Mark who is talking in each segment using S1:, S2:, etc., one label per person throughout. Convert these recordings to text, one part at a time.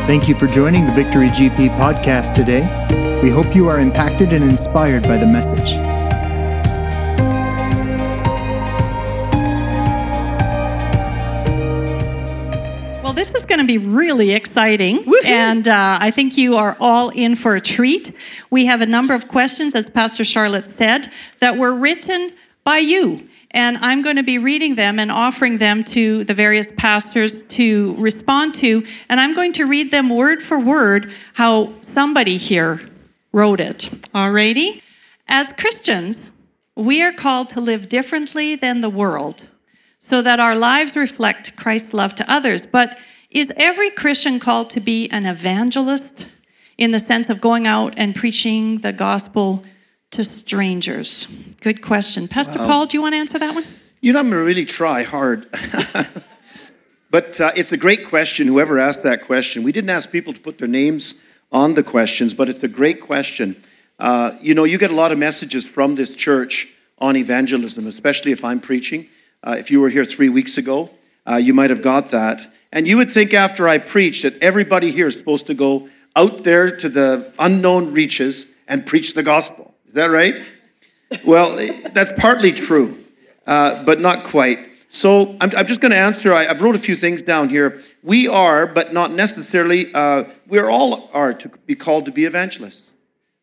S1: Thank you for joining the Victory GP podcast today. We hope you are impacted and inspired by the message.
S2: Well, this is going to be really exciting,
S3: Woohoo!
S2: and I think you are all in for a treat. We have a number of questions, as Pastor Charlotte said, that were written by you, and I'm going to be reading them and offering them to the various pastors to respond to, and I'm going to read them word for word how somebody here wrote it. Alrighty? As Christians, we are called to live differently than the world, so that our lives reflect Christ's love to others. But is every Christian called to be an evangelist in the sense of going out and preaching the gospel to strangers? Good question. Pastor Paul, do you want to answer that one?
S3: You know, I'm going to really try hard. But it's a great question, whoever asked that question. We didn't ask people to put their names on the questions, but it's a great question. You get a lot of messages from this church on evangelism, especially if I'm preaching. If you were here 3 weeks ago, you might have got that. And you would think after I preach that everybody here is supposed to go out there to the unknown reaches and preach the gospel. Is that right? Well, that's partly true, but not quite. So I'm just going to answer. I've wrote a few things down here. We are, but not necessarily, we all are to be called to be evangelists.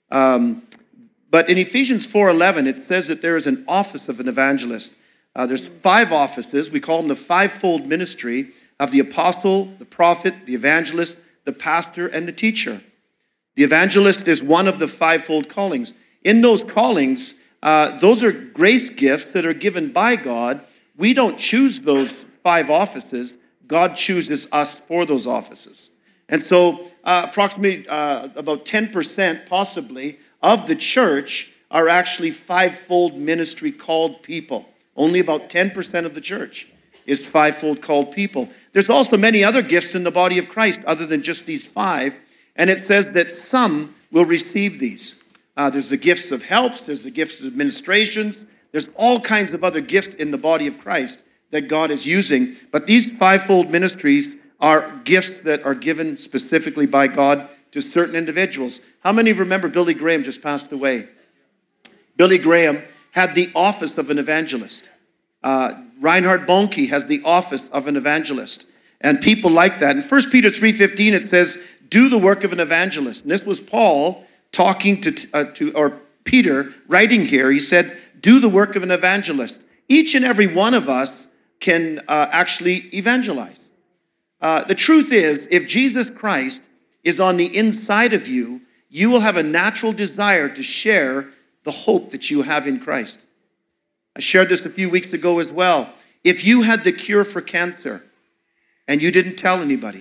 S3: But in Ephesians 4:11, it says that there is an office of an evangelist. There's 5 offices. We call them the fivefold ministry of the apostle, the prophet, the evangelist, the pastor, and the teacher. The evangelist is one of the fivefold callings. In those callings, those are grace gifts that are given by God. We don't choose those 5 offices. God chooses us for those offices. And so approximately about 10% possibly of the church are actually fivefold ministry called people. Only about 10% of the church is fivefold called people. There's also many other gifts in the body of Christ other than just these 5. And it says that some will receive these. There's the gifts of helps. There's the gifts of administrations. There's all kinds of other gifts in the body of Christ that God is using. But these fivefold ministries are gifts that are given specifically by God to certain individuals. How many remember Billy Graham just passed away? Billy Graham had the office of an evangelist. Reinhard Bonnke has the office of an evangelist. And people like that. In 1 Peter 3:15, it says, do the work of an evangelist. And this was Paul talking to Peter, writing here. He said, do the work of an evangelist. Each and every one of us can actually evangelize. The truth is, if Jesus Christ is on the inside of you, you will have a natural desire to share the hope that you have in Christ. I shared this a few weeks ago as well. If you had the cure for cancer and you didn't tell anybody,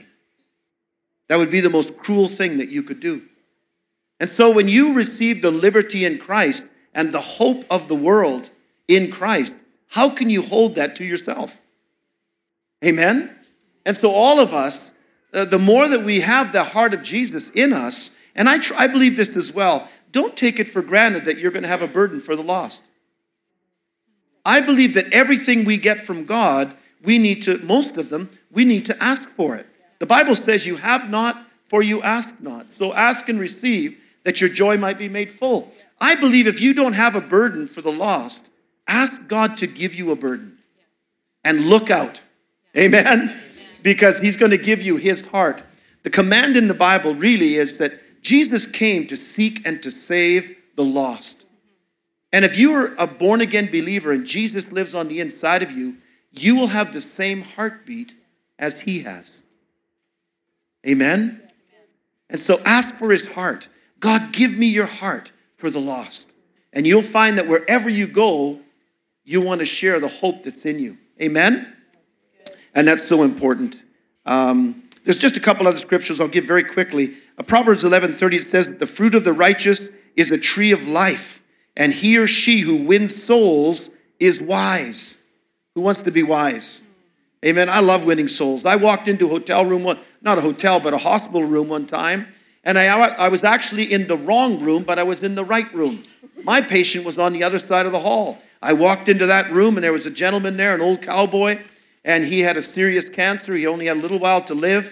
S3: that would be the most cruel thing that you could do. And so when you receive the liberty in Christ and the hope of the world in Christ, how can you hold that to yourself? Amen? And so all of us, the more that we have the heart of Jesus in us, and I believe this as well, don't take it for granted that you're going to have a burden for the lost. I believe that everything we get from God, most of them, we need to ask for it. The Bible says you have not, for you ask not. So ask and receive that your joy might be made full. I believe if you don't have a burden for the lost, ask God to give you a burden. And look out. Amen? Because he's going to give you his heart. The command in the Bible really is that Jesus came to seek and to save the lost. And if you are a born-again believer and Jesus lives on the inside of you, you will have the same heartbeat as he has. Amen? And so ask for his heart. God, give me your heart for the lost. And you'll find that wherever you go, you want to share the hope that's in you. Amen? And that's so important. There's just a couple other scriptures I'll give very quickly. Proverbs 11:30, it says that the fruit of the righteous is a tree of life, and he or she who wins souls is wise. Who wants to be wise? Amen. I love winning souls. I walked into a hotel room, not a hotel, but a hospital room one time, and I was actually in the wrong room, but I was in the right room. My patient was on the other side of the hall. I walked into that room, and there was a gentleman there, an old cowboy, and he had a serious cancer. He only had a little while to live.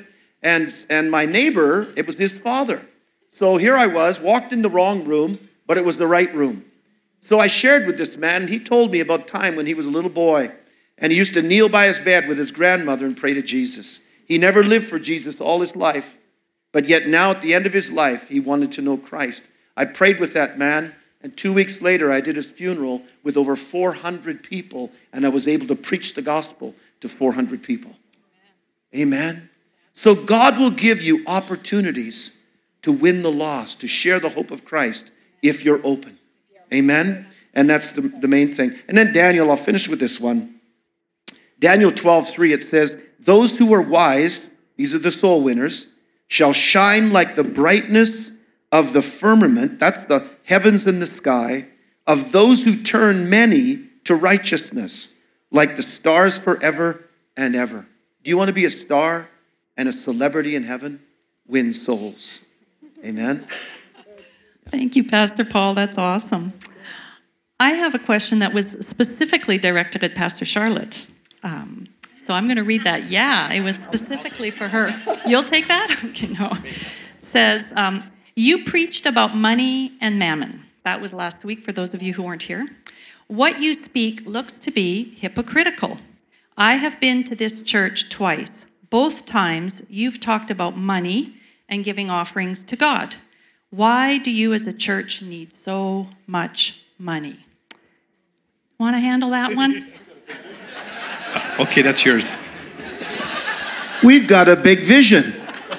S3: And my neighbor, it was his father. So here I was, walked in the wrong room, but it was the right room. So I shared with this man, and he told me about time when he was a little boy, and he used to kneel by his bed with his grandmother and pray to Jesus. He never lived for Jesus all his life, but yet now at the end of his life, he wanted to know Christ. I prayed with that man, and 2 weeks later, I did his funeral with over 400 people, and I was able to preach the gospel to 400 people. Amen. So God will give you opportunities to win the lost, to share the hope of Christ if you're open. Amen? And that's the main thing. And then Daniel, I'll finish with this one. Daniel 12:3, it says, those who are wise, these are the soul winners, shall shine like the brightness of the firmament, that's the heavens and the sky, of those who turn many to righteousness, like the stars forever and ever. Do you want to be a star and a celebrity in heaven? Win souls. Amen?
S2: Thank you, Pastor Paul. That's awesome. I have a question that was specifically directed at Pastor Charlotte. So I'm going to read that. Yeah, it was specifically for her. You'll take that? Okay, no. It says, you preached about money and mammon. That was last week for those of you who weren't here. What you speak looks to be hypocritical. I have been to this church twice. Both times you've talked about money and giving offerings to God. Why do you as a church need so much money? Want to handle that one?
S4: Okay, that's yours.
S3: We've got a big vision.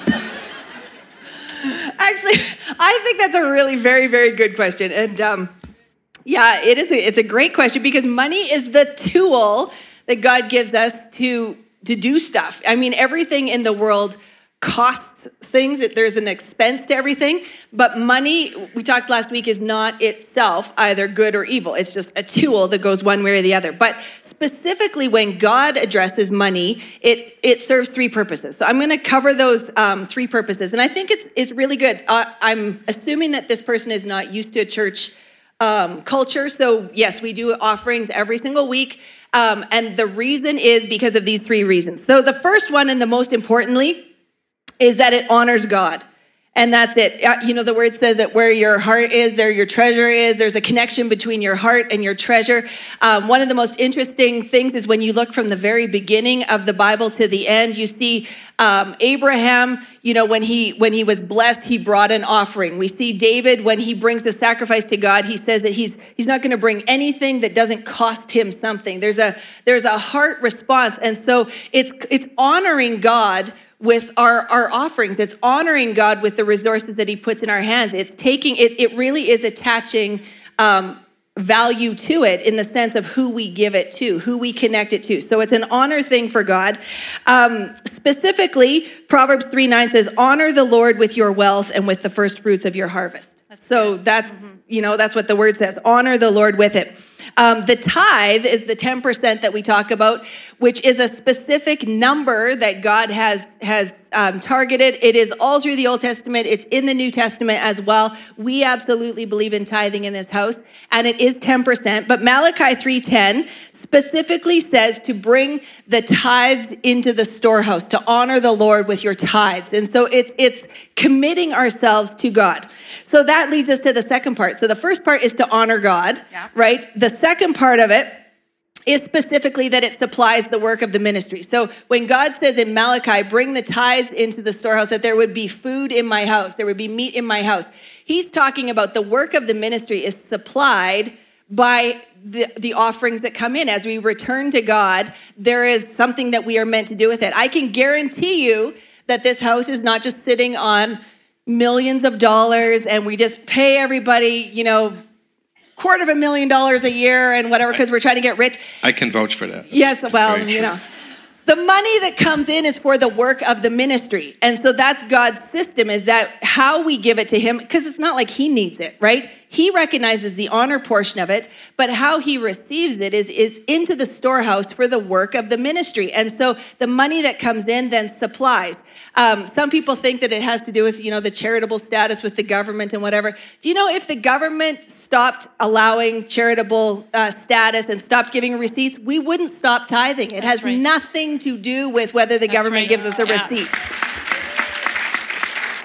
S5: Actually, I think that's a really very, very good question. And yeah, it's a great question because money is the tool that God gives us to do stuff. I mean, everything in the world costs things. There's an expense to everything. But money, we talked last week, is not itself either good or evil. It's just a tool that goes one way or the other. But specifically when God addresses money, it serves three purposes. So I'm going to cover those three purposes. And I think it's really good. I'm assuming that this person is not used to a church culture. So yes, we do offerings every single week. And the reason is because of these three reasons. So the first one, and the most importantly, is that it honors God. And that's it. You know, the word says that where your heart is, there your treasure is. There's a connection between your heart and your treasure. One of the most interesting things is when you look from the very beginning of the Bible to the end, you see Abraham, you know, when he was blessed, he brought an offering. We see David, when he brings the sacrifice to God, he says that he's not going to bring anything that doesn't cost him something. There's a heart response. And so it's honoring God with our offerings. It's honoring God with the resources that he puts in our hands. It's taking it really is attaching value to it in the sense of who we give it to, who we connect it to. So it's an honor thing for God. Specifically, Proverbs 3:9 says, honor the Lord with your wealth and with the first fruits of your harvest. So that's, you know, that's what the word says. Honor the Lord with it. The tithe is the 10% that we talk about, which is a specific number that God has targeted. It is all through the Old Testament. It's in the New Testament as well. We absolutely believe in tithing in this house, and it is 10%. But Malachi 3:10 specifically says to bring the tithes into the storehouse, to honor the Lord with your tithes. And so it's committing ourselves to God. So that leads us to the second part. So the first part is to honor God, right? The second part of it is specifically that it supplies the work of the ministry. So when God says in Malachi, bring the tithes into the storehouse, that there would be food in my house, there would be meat in my house. He's talking about the work of the ministry is supplied by the offerings that come in. As we return to God, there is something that we are meant to do with it. I can guarantee you that this house is not just sitting on millions of dollars and we just pay everybody, you know, $250,000 a year and whatever because we're trying to get rich.
S4: I can vouch for that.
S5: Yes, well, you know. The money that comes in is for the work of the ministry. And so that's God's system, is that how we give it to him, because it's not like he needs it, right? He recognizes the honor portion of it, but how he receives it is into the storehouse for the work of the ministry. And so the money that comes in then supplies. Some people think that it has to do with, you know, the charitable status with the government and whatever. Do you know if the government stopped allowing charitable status and stopped giving receipts, we wouldn't stop tithing. It has nothing to do with whether the government gives us a receipt.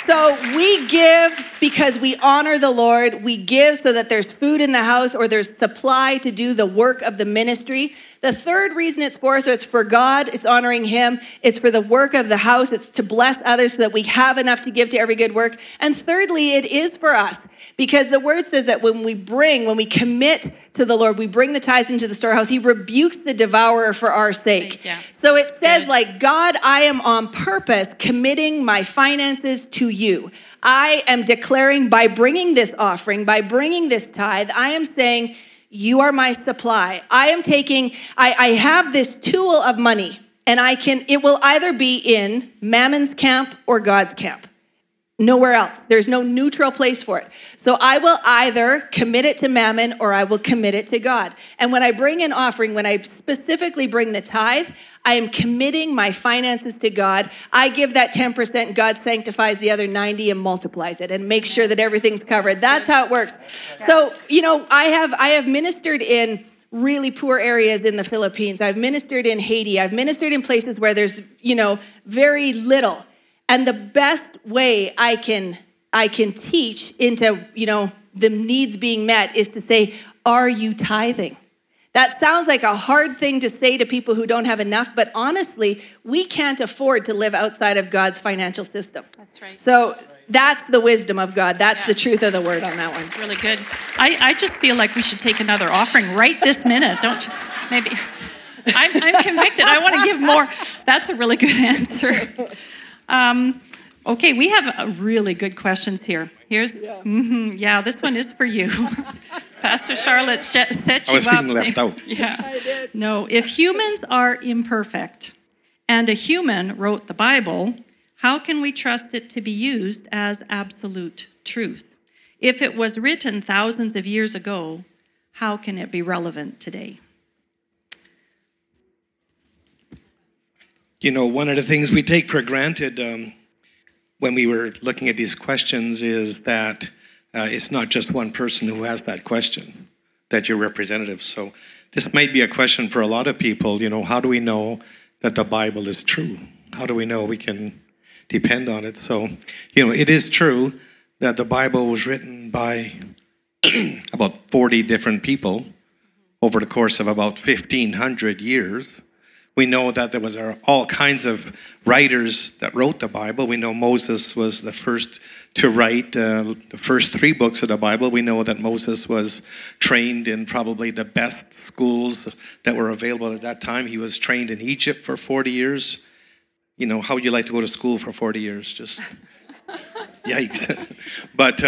S5: So we give because we honor the Lord. We give so that there's food in the house or there's supply to do the work of the ministry. The third reason it's for, so it's for God, it's honoring him. It's for the work of the house. It's to bless others so that we have enough to give to every good work. And thirdly, it is for us because the word says that when we commit to the Lord, we bring the tithes into the storehouse, he rebukes the devourer for our sake.
S2: Yeah.
S5: So it says like, God, I am on purpose committing my finances to you. I am declaring by bringing this offering, by bringing this tithe, I am saying, you are my supply. I have this tool of money and it will either be in Mammon's camp or God's camp. Nowhere else. There's no neutral place for it. So I will either commit it to Mammon or I will commit it to God. And when I bring an offering, when I specifically bring the tithe, I am committing my finances to God. I give that 10%, God sanctifies the other 90 and multiplies it and makes sure that everything's covered. That's how it works. So, I have ministered in really poor areas in the Philippines. I've ministered in Haiti. I've ministered in places where there's, very little. And the best way I can teach into, the needs being met is to say, are you tithing? That sounds like a hard thing to say to people who don't have enough, but honestly, we can't afford to live outside of God's financial system.
S2: That's right.
S5: So that's the wisdom of God. That's the truth of the word on that one.
S2: That's really good. I just feel like we should take another offering right this minute, don't you? Maybe. I'm convicted. I want to give more. That's a really good answer. Okay, we have really good questions here. Here's, this one is for you. Pastor Charlotte set you up.
S4: I was feeling left out.
S2: Yeah, I did. No, if humans are imperfect and a human wrote the Bible, how can we trust it to be used as absolute truth? If it was written thousands of years ago, how can it be relevant today?
S4: One of the things we take for granted when we were looking at these questions is that it's not just one person who has that question, that you're representative. So this might be a question for a lot of people. How do we know that the Bible is true? How do we know we can depend on it? So, it is true that the Bible was written by about 40 different people over the course of about 1,500 years. We know that there was all kinds of writers that wrote the Bible. We know Moses was the first to write the first 3 books of the Bible. We know that Moses was trained in probably the best schools that were available at that time. He was trained in Egypt for 40 years. How would you like to go to school for 40 years? Just yikes. But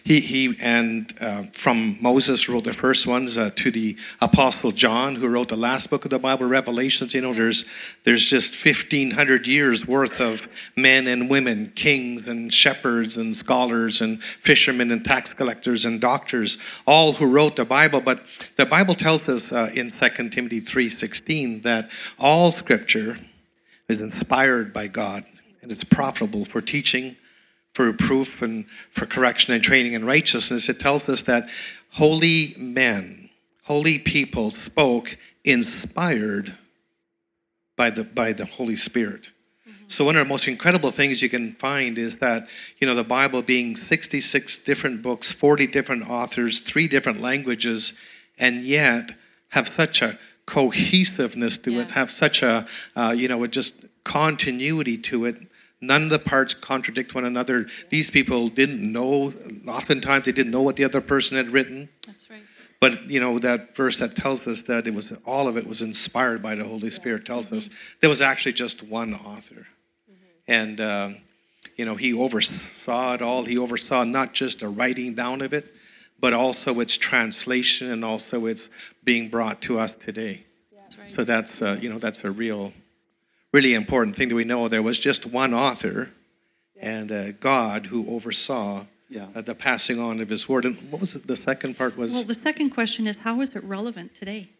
S4: from Moses wrote the first ones to the Apostle John, who wrote the last book of the Bible, Revelations. There's just 1,500 years worth of men and women, kings and shepherds and scholars and fishermen and tax collectors and doctors, all who wrote the Bible. But the Bible tells us in 2 Timothy 3:16 that all Scripture is inspired by God, and it's profitable for teaching, for reproof, and for correction and training in righteousness. It tells us that holy men, holy people spoke inspired by the Holy Spirit. Mm-hmm. So one of the most incredible things you can find is that, the Bible being 66 different books, 40 different authors, 3 different languages, and yet have such a cohesiveness to it, have such a, just continuity to it. None of the parts contradict one another. These people didn't know, oftentimes they didn't know what the other person had written.
S2: That's right.
S4: But, that verse that tells us that all of it was inspired by the Holy Spirit tells us there was actually just one author. Mm-hmm. And, he oversaw it all. He oversaw not just the writing down of it, but also its translation and also its being brought to us today. Yeah. That's right. So that's, that's a really important thing that we know. There was just one author and God who oversaw the passing on of his word. And what was the second part was?
S2: Well, the second question is, how is it relevant today?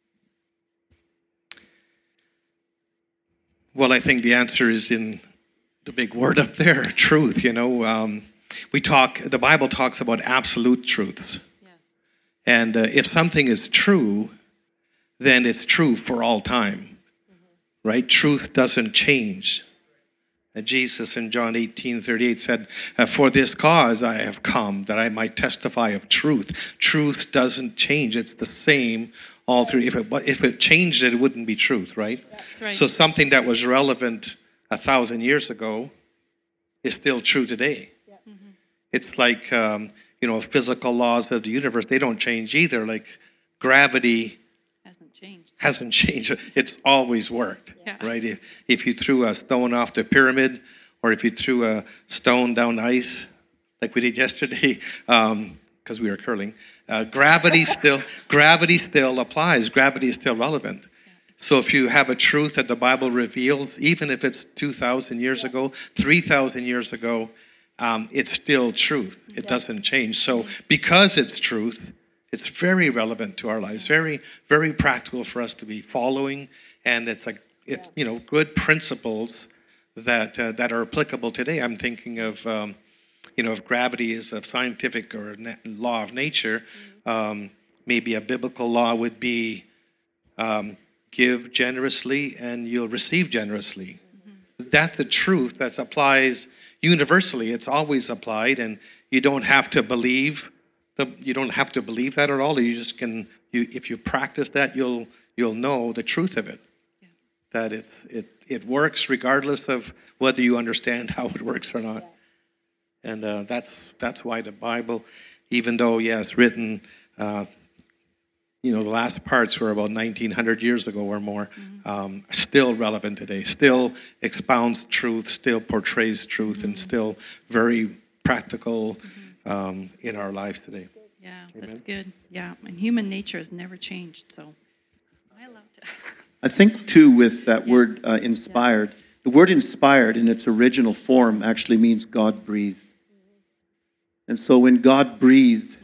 S4: Well, I think the answer is in the big word up there, truth. The Bible talks about absolute truths. Yes. And if something is true, then it's true for all time. Right? Truth doesn't change. Jesus in John 18:38 said, "For this cause I have come, that I might testify of truth." Truth doesn't change. It's the same all through. If it changed it wouldn't be truth, right?
S2: That's right.
S4: So something that was relevant 1,000 years ago is still true today. It's like, physical laws of the universe, they don't change either. Like gravity hasn't changed. It's always worked, right? If you threw a stone off the pyramid, or if you threw a stone down ice, like we did yesterday, because we were curling, gravity still applies. Gravity is still relevant. So if you have a truth that the Bible reveals, even if it's 2,000 years ago, 3,000 years ago, it's still truth. It doesn't change. So because it's truth, it's very relevant to our lives, very, very practical for us to be following, and it's good principles that are applicable today. I'm thinking of if gravity is a scientific or law of nature, maybe a biblical law would be give generously and you'll receive generously. That's the truth that applies universally. It's always applied, and you don't have to believe. You don't have to believe that at all. You just can. If you practice that, you'll know the truth of it. Yeah. That it works regardless of whether you understand how it works or not. Yeah. And that's why the Bible, even though it's written, the last parts were about 1,900 years ago or more, still relevant today. Still expounds truth. Still portrays truth, and still very practical. In our lives today.
S2: Yeah, Amen. That's good. Yeah, and human nature has never changed, so I loved it.
S3: I think, too, with that word inspired, the word inspired in its original form actually means God breathed. And so when God breathed,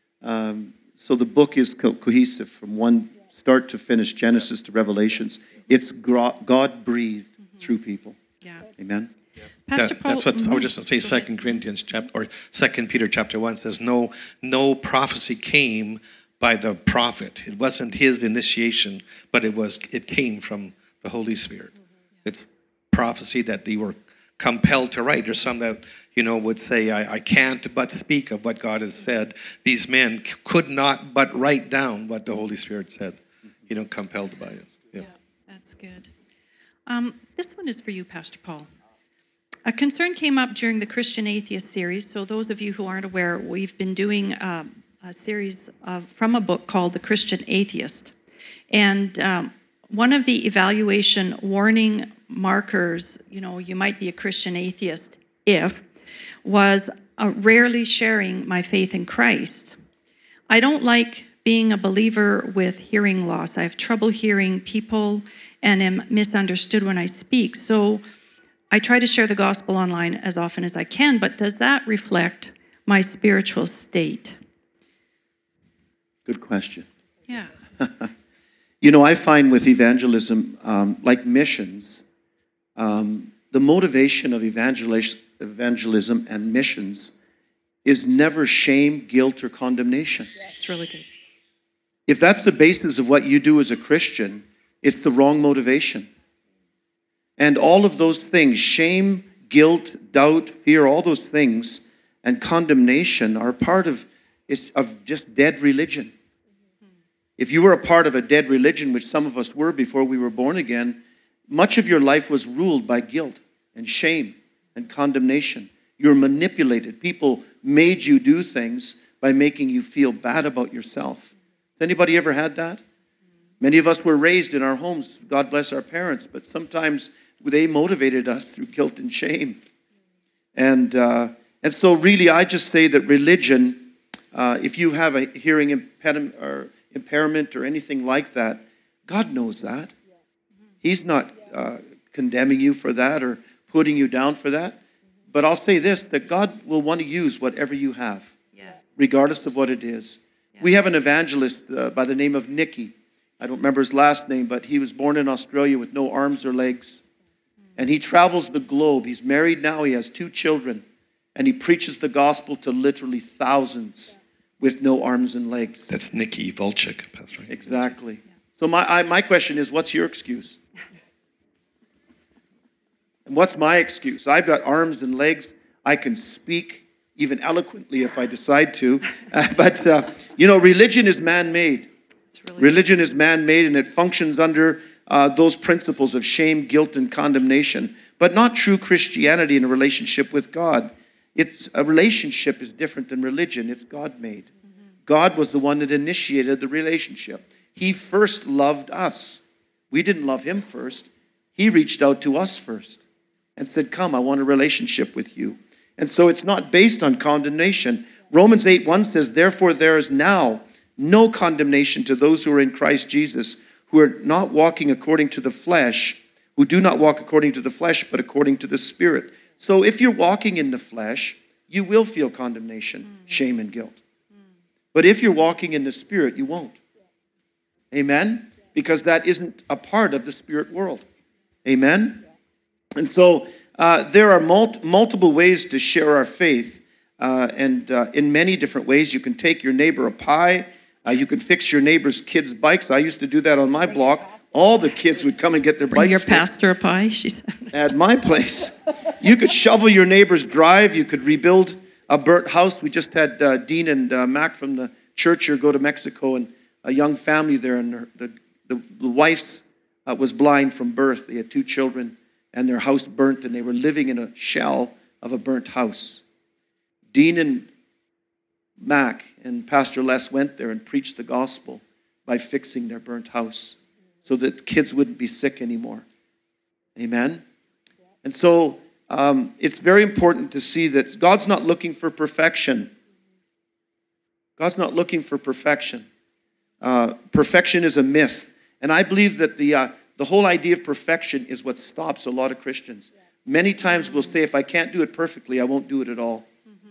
S3: so the book is cohesive from one start to finish, Genesis to Revelations. It's God breathed through people.
S2: Yeah.
S3: Amen.
S2: Pastor Paul,
S4: that's what I was just going to say. 2 Corinthians or 2 Peter chapter 1 says, no prophecy came by the prophet. It wasn't his initiation, but it came from the Holy Spirit. It's prophecy that they were compelled to write. There's some that would say, I can't but speak of what God has said. These men could not but write down what the Holy Spirit said. Compelled by it.
S2: Yeah, that's good. This one is for you, Pastor Paul. A concern came up during the Christian Atheist series. So those of you who aren't aware, we've been doing a series from a book called The Christian Atheist. And one of the evaluation warning markers, you might be a Christian atheist was rarely sharing my faith in Christ. I don't like being a believer with hearing loss. I have trouble hearing people and am misunderstood when I speak. So I try to share the gospel online as often as I can, but does that reflect my spiritual state?
S3: Good question.
S2: Yeah.
S3: I find with evangelism, like missions, the motivation of evangelism and missions is never shame, guilt, or condemnation.
S2: That's really good.
S3: If that's the basis of what you do as a Christian, it's the wrong motivation. And all of those things, shame, guilt, doubt, fear, all those things, and condemnation are part of just dead religion. If you were a part of a dead religion, which some of us were before we were born again, much of your life was ruled by guilt and shame and condemnation. You're manipulated. People made you do things by making you feel bad about yourself. Has anybody ever had that? Many of us were raised in our homes. God bless our parents, but sometimes they motivated us through guilt and shame. And so really, I just say that religion, if you have a hearing impairment or anything like that, God knows that. He's not condemning you for that or putting you down for that. But I'll say this, that God will want to use whatever you have, regardless of what it is. Yeah. We have an evangelist by the name of Nicky. I don't remember his last name, but he was born in Australia with no arms or legs. And he travels the globe. He's married now. He has 2 children. And he preaches the gospel to literally thousands with no arms and legs.
S4: That's Nicky Volchik, Pastor.
S3: Exactly. So my question is, what's your excuse? And what's my excuse? I've got arms and legs. I can speak even eloquently if I decide to. But religion is man-made. Religion is man-made, and it functions under those principles of shame, guilt, and condemnation, but not true Christianity in a relationship with God. A relationship is different than religion. It's God-made. Mm-hmm. God was the one that initiated the relationship. He first loved us. We didn't love him first. He reached out to us first and said, come, I want a relationship with you. And so it's not based on condemnation. Romans 8:1 says, therefore there is now no condemnation to those who are in Christ Jesus, who are not walking according to the flesh, who do not walk according to the flesh, but according to the Spirit. So if you're walking in the flesh, you will feel condemnation, shame, and guilt. But if you're walking in the Spirit, you won't. Amen? Because that isn't a part of the spirit world. Amen? And so there are multiple ways to share our faith. And in many different ways, you can take your neighbor a pie. You can fix your neighbor's kids' bikes. I used to do that on my block. All the kids would come and get their bikes
S2: fixed. Bring your pastor a pie, she said.
S3: At my place. You could shovel your neighbor's drive. You could rebuild a burnt house. We just had Dean and Mac from the church here go to Mexico, and a young family there, and the wife was blind from birth. They had 2 children, and their house burnt, and they were living in a shell of a burnt house. Dean and Mac and Pastor Les went there and preached the gospel by fixing their burnt house so that kids wouldn't be sick anymore. Amen? And so it's very important to see that God's not looking for perfection. God's not looking for perfection. Perfection is a myth. And I believe that the whole idea of perfection is what stops a lot of Christians. Many times we'll say, if I can't do it perfectly, I won't do it at all.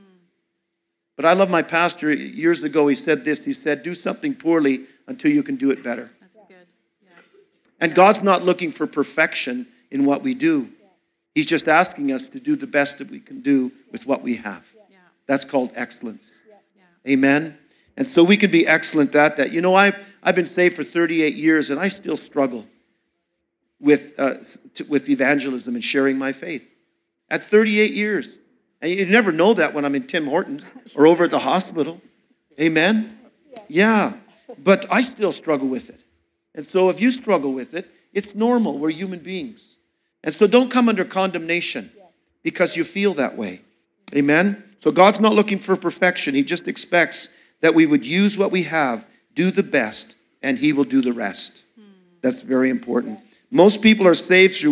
S3: But I love my pastor. Years ago, he said this. He said, do something poorly until you can do it better.
S2: That's good. Yeah.
S3: And God's not looking for perfection in what we do. He's just asking us to do the best that we can do with what we have.
S2: Yeah.
S3: That's called excellence.
S2: Yeah.
S3: Amen? And so we can be excellent at that. You know, I've been saved for 38 years, and I still struggle with evangelism and sharing my faith. At 38 years. And you never know that when I'm in Tim Hortons or over at the hospital. Amen? Yeah. But I still struggle with it. And so if you struggle with it, it's normal. We're human beings. And so don't come under condemnation because you feel that way. Amen? So God's not looking for perfection. He just expects that we would use what we have, do the best, and he will do the rest. That's very important. Most people are saved through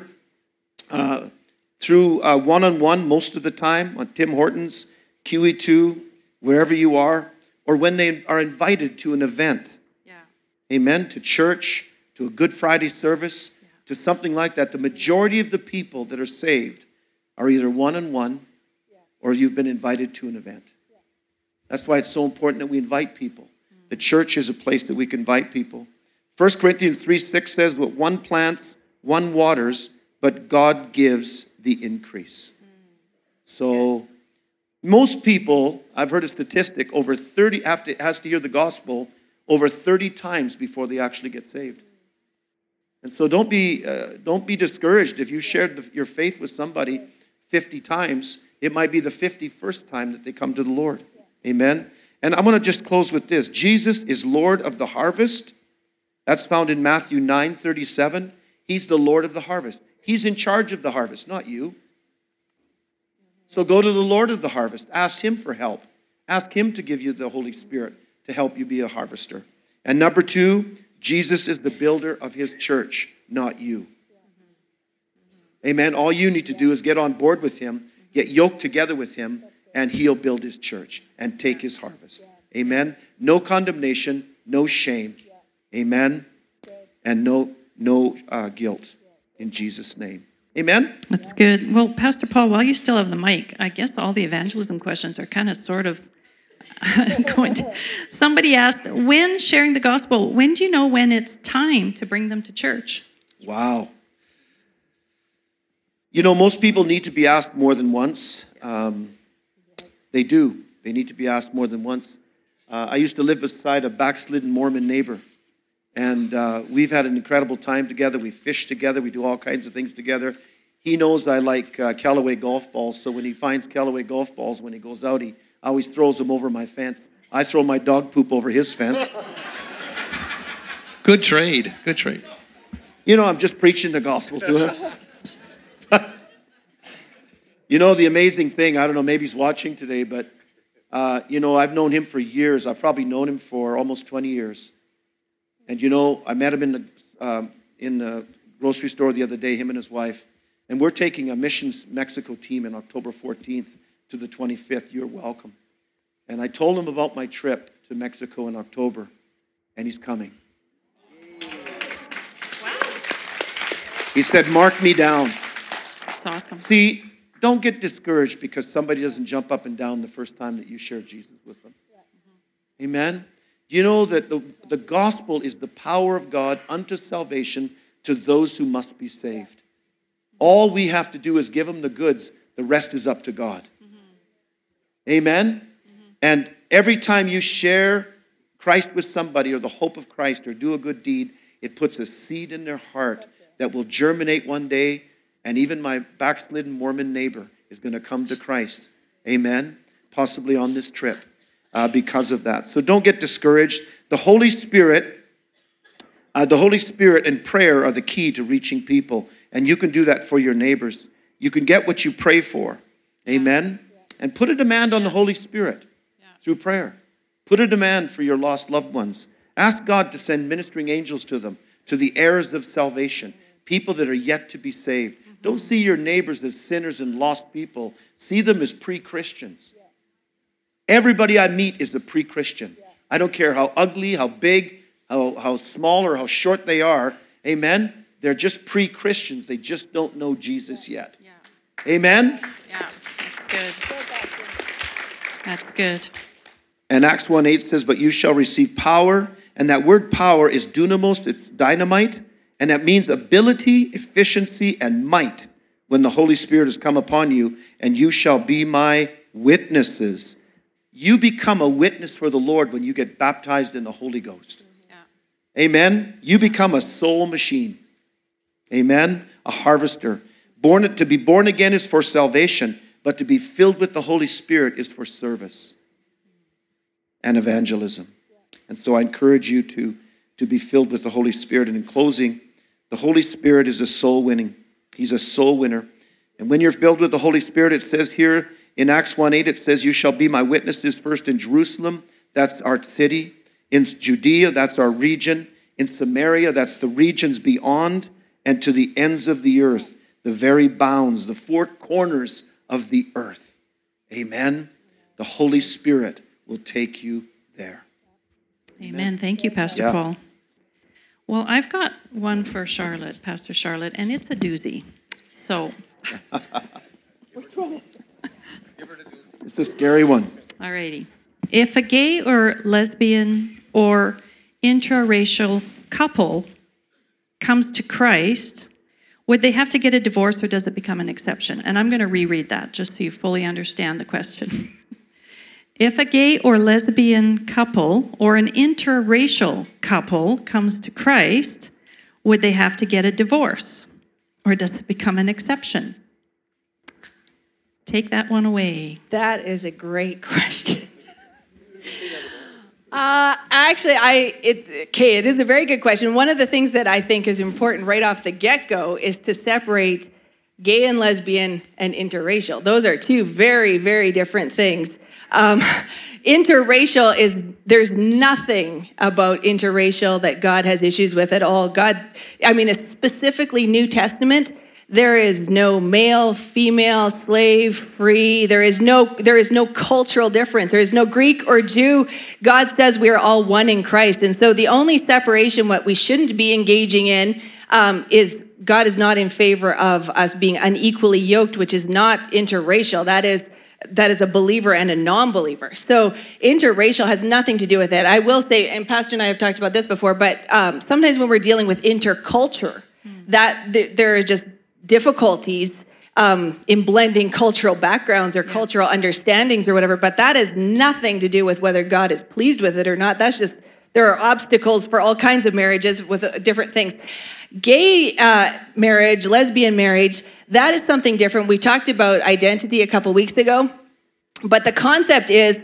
S3: one-on-one most of the time on Tim Hortons, QE2, wherever you are, or when they are invited to an event.
S2: Yeah.
S3: Amen? To church, to a Good Friday service, to something like that. The majority of the people that are saved are either one-on-one or you've been invited to an event. That's why it's so important that we invite people. The church is a place that we can invite people. 1 Corinthians 3:6 says, what one plants, one waters, but God gives the increase. So most people, I've heard a statistic, over 30 has to hear the gospel over 30 times before they actually get saved. And so don't be discouraged if you shared your faith with somebody 50 times. It might be the 51st time that they come to the Lord. Amen. And I'm going to just close with this. Jesus is Lord of the harvest. That's found in Matthew 9:37. He's the Lord of the harvest. He's in charge of the harvest, not you. So go to the Lord of the harvest. Ask him for help. Ask him to give you the Holy Spirit to help you be a harvester. And number 2, Jesus is the builder of his church, not you. Amen. All you need to do is get on board with him, get yoked together with him, and he'll build his church and take his harvest. Amen. No condemnation, no shame. Amen. And no guilt in Jesus' name. Amen.
S2: That's good. Well, Pastor Paul, while you still have the mic, I guess all the evangelism questions are kind of sort of going to... Somebody asked, when sharing the gospel, when do you know when it's time to bring them to church?
S3: Wow. You know, most people need to be asked more than once. They do. They need to be asked more than once. I used to live beside a backslidden Mormon neighbor. And we've had an incredible time together. We fish together. We do all kinds of things together. he knows I like Callaway golf balls, so when he finds Callaway golf balls, when he goes out, he always throws them over my fence. I throw my dog poop over his fence.
S4: Good trade. Good trade.
S3: You know, I'm just preaching the gospel to him. But, you know, the amazing thing, I don't know, maybe he's watching today, but, you know, I've known him for years. I've probably known him for almost 20 years. And, you know, I met him in the grocery store the other day, him and his wife. And we're taking a Missions Mexico team in October 14th to the 25th. You're welcome. And I told him about my trip to Mexico in October, and he's coming. He said, mark me down.
S2: That's awesome.
S3: See, don't get discouraged because somebody doesn't jump up and down the first time that you share Jesus with them. Amen? You know that the gospel is the power of God unto salvation to those who must be saved. All we have to do is give them the goods. The rest is up to God. Amen? And every time you share Christ with somebody or the hope of Christ or do a good deed, it puts a seed in their heart that will germinate one day, and even my backslidden Mormon neighbor is going to come to Christ. Amen? Possibly on this trip because of that. So don't get discouraged. The Holy Spirit and prayer are the key to reaching people, and you can do that for your neighbors. You can get what you pray for. Amen? And put a demand on the Holy Spirit through prayer. Put a demand for your lost loved ones. Ask God to send ministering angels to them, to the heirs of salvation, people that are yet to be saved. Don't see your neighbors as sinners and lost people. See them as pre-Christians. Everybody I meet is a pre-Christian. I don't care how ugly, how big, how small, or how short they are. Amen? They're just pre-Christians. They just don't know Jesus yet. Amen?
S2: Yeah, that's good. That's good.
S3: And Acts 1:8 says, but you shall receive power. And that word power is dunamos, it's dynamite. And that means ability, efficiency, and might when the Holy Spirit has come upon you. And you shall be my witnesses. You become a witness for the Lord when you get baptized in the Holy Ghost. Yeah. Amen? You become a soul machine. Amen? A harvester. To be born again is for salvation, but to be filled with the Holy Spirit is for service and evangelism. And so I encourage you to be filled with the Holy Spirit. And in closing, the Holy Spirit is a soul winning. He's a soul winner. And when you're filled with the Holy Spirit, it says here in Acts 1:8, it says, you shall be my witnesses first in Jerusalem, that's our city. In Judea, that's our region. In Samaria, that's the regions beyond, and to the ends of the earth, the very bounds, the four corners of the earth. Amen. The Holy Spirit will take you there.
S2: Amen. Thank you, Pastor Paul. Well, I've got one for Charlotte, Pastor Charlotte, and it's a doozy. So.
S5: Which one is it?
S3: It's a scary one.
S2: All righty. If a gay or lesbian or intraracial couple comes to Christ, would they have to get a divorce or does it become an exception? And I'm going to reread that just so you fully understand the question. If a gay or lesbian couple or an interracial couple comes to Christ, would they have to get a divorce? Or does it become an exception? Take that one away.
S5: That is a great question. Actually, it is a very good question. One of the things that I think is important right off the get-go is to separate gay and lesbian and interracial. Those are two very, very different things. Interracial there's nothing about interracial that God has issues with at all. Specifically New Testament, there is no male, female, slave, free. There is no cultural difference. There is no Greek or Jew. God says we are all one in Christ. And so the only separation, what we shouldn't be engaging in, is God is not in favor of us being unequally yoked, which is not interracial. That is a believer and a non-believer. So interracial has nothing to do with it. I will say, and Pastor and I have talked about this before, but sometimes when we're dealing with interculture, there are just difficulties in blending cultural backgrounds or cultural understandings or whatever, but that has nothing to do with whether God is pleased with it or not. That's just, there are obstacles for all kinds of marriages with different things. Gay marriage, lesbian marriage, that is something different. We talked about identity a couple weeks ago, but the concept is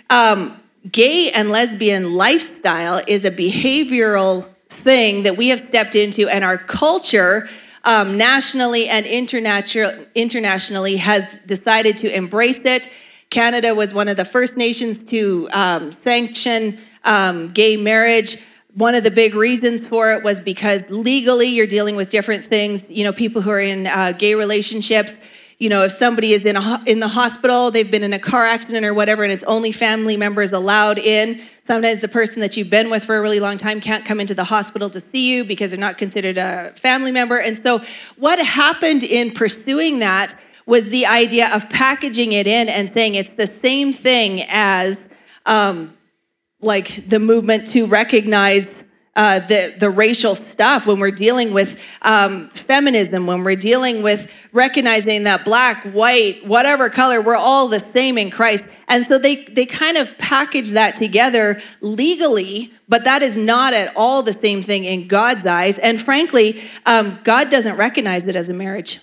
S5: gay and lesbian lifestyle is a behavioral thing that we have stepped into, and our culture nationally and internationally has decided to embrace it. Canada was one of the first nations to sanction gay marriage. One of the big reasons for it was because legally you're dealing with different things. You know, people who are in gay relationships, you know, if somebody is in the hospital, they've been in a car accident or whatever, and it's only family members allowed in. Sometimes the person that you've been with for a really long time can't come into the hospital to see you because they're not considered a family member. And so what happened in pursuing that was the idea of packaging it in and saying it's the same thing as like the movement to recognize the racial stuff when we're dealing with feminism, when we're dealing with recognizing that black, white, whatever color, we're all the same in Christ. And so they kind of package that together legally, but that is not at all the same thing in God's eyes. And frankly, God doesn't recognize it as a marriage.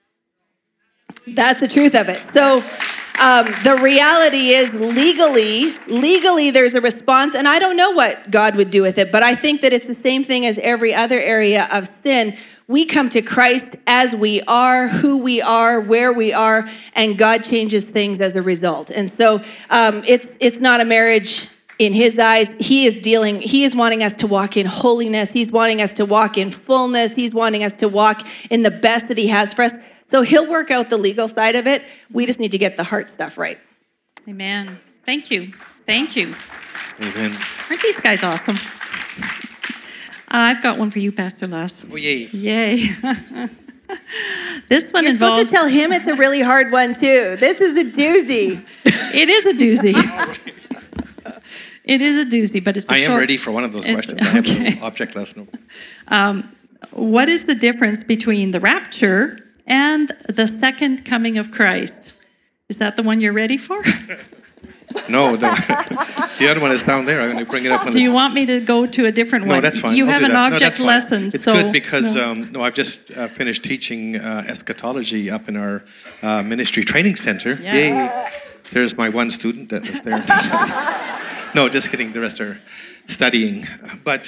S5: That's the truth of it. So the reality is legally there's a response, and I don't know what God would do with it, but I think that it's the same thing as every other area of sin. We come to Christ as we are, who we are, where we are, and God changes things as a result. And so it's not a marriage in his eyes. He is wanting us to walk in holiness. He's wanting us to walk in fullness. He's wanting us to walk in the best that he has for us. So he'll work out the legal side of it. We just need to get the heart stuff right.
S2: Amen. Thank you. Thank you.
S4: Amen.
S2: Aren't these guys awesome? I've got one for you, Pastor Lass.
S4: Oh, yay.
S2: Yay. This one
S5: You're
S2: involves...
S5: supposed to tell him it's a really hard one, too. This is a doozy.
S2: It is a doozy. It is a doozy, but it's a
S4: I
S2: short...
S4: am ready for one of those questions. I have an object lesson.
S2: What is the difference between the rapture and the second coming of Christ? Is that the one you're ready for?
S4: No, the other one is down there. I'm going to bring it up.
S2: Do you want me to go to a different one?
S4: No, that's fine.
S2: You
S4: I'll
S2: have
S4: do
S2: an
S4: that.
S2: object
S4: No,
S2: lesson.
S4: It's
S2: so,
S4: good because
S2: no.
S4: I've just finished teaching eschatology up in our ministry training center.
S2: Yeah.
S4: Yay! There's my one student that was there. No, just kidding. The rest are studying. But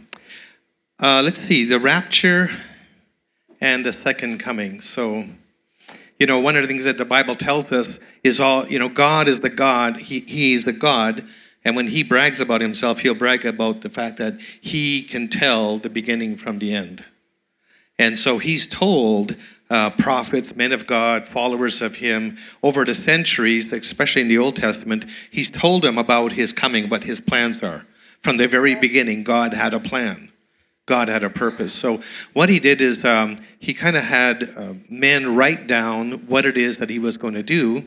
S4: let's see. The rapture and the second coming. So, you know, one of the things that the Bible tells us is God is the God. He is the God. And when he brags about himself, he'll brag about the fact that he can tell the beginning from the end. And so he's told prophets, men of God, followers of him, over the centuries, especially in the Old Testament, he's told them about his coming, what his plans are. From the very beginning, God had a plan. God had a purpose. So what he did is he kind of had men write down what it is that he was going to do.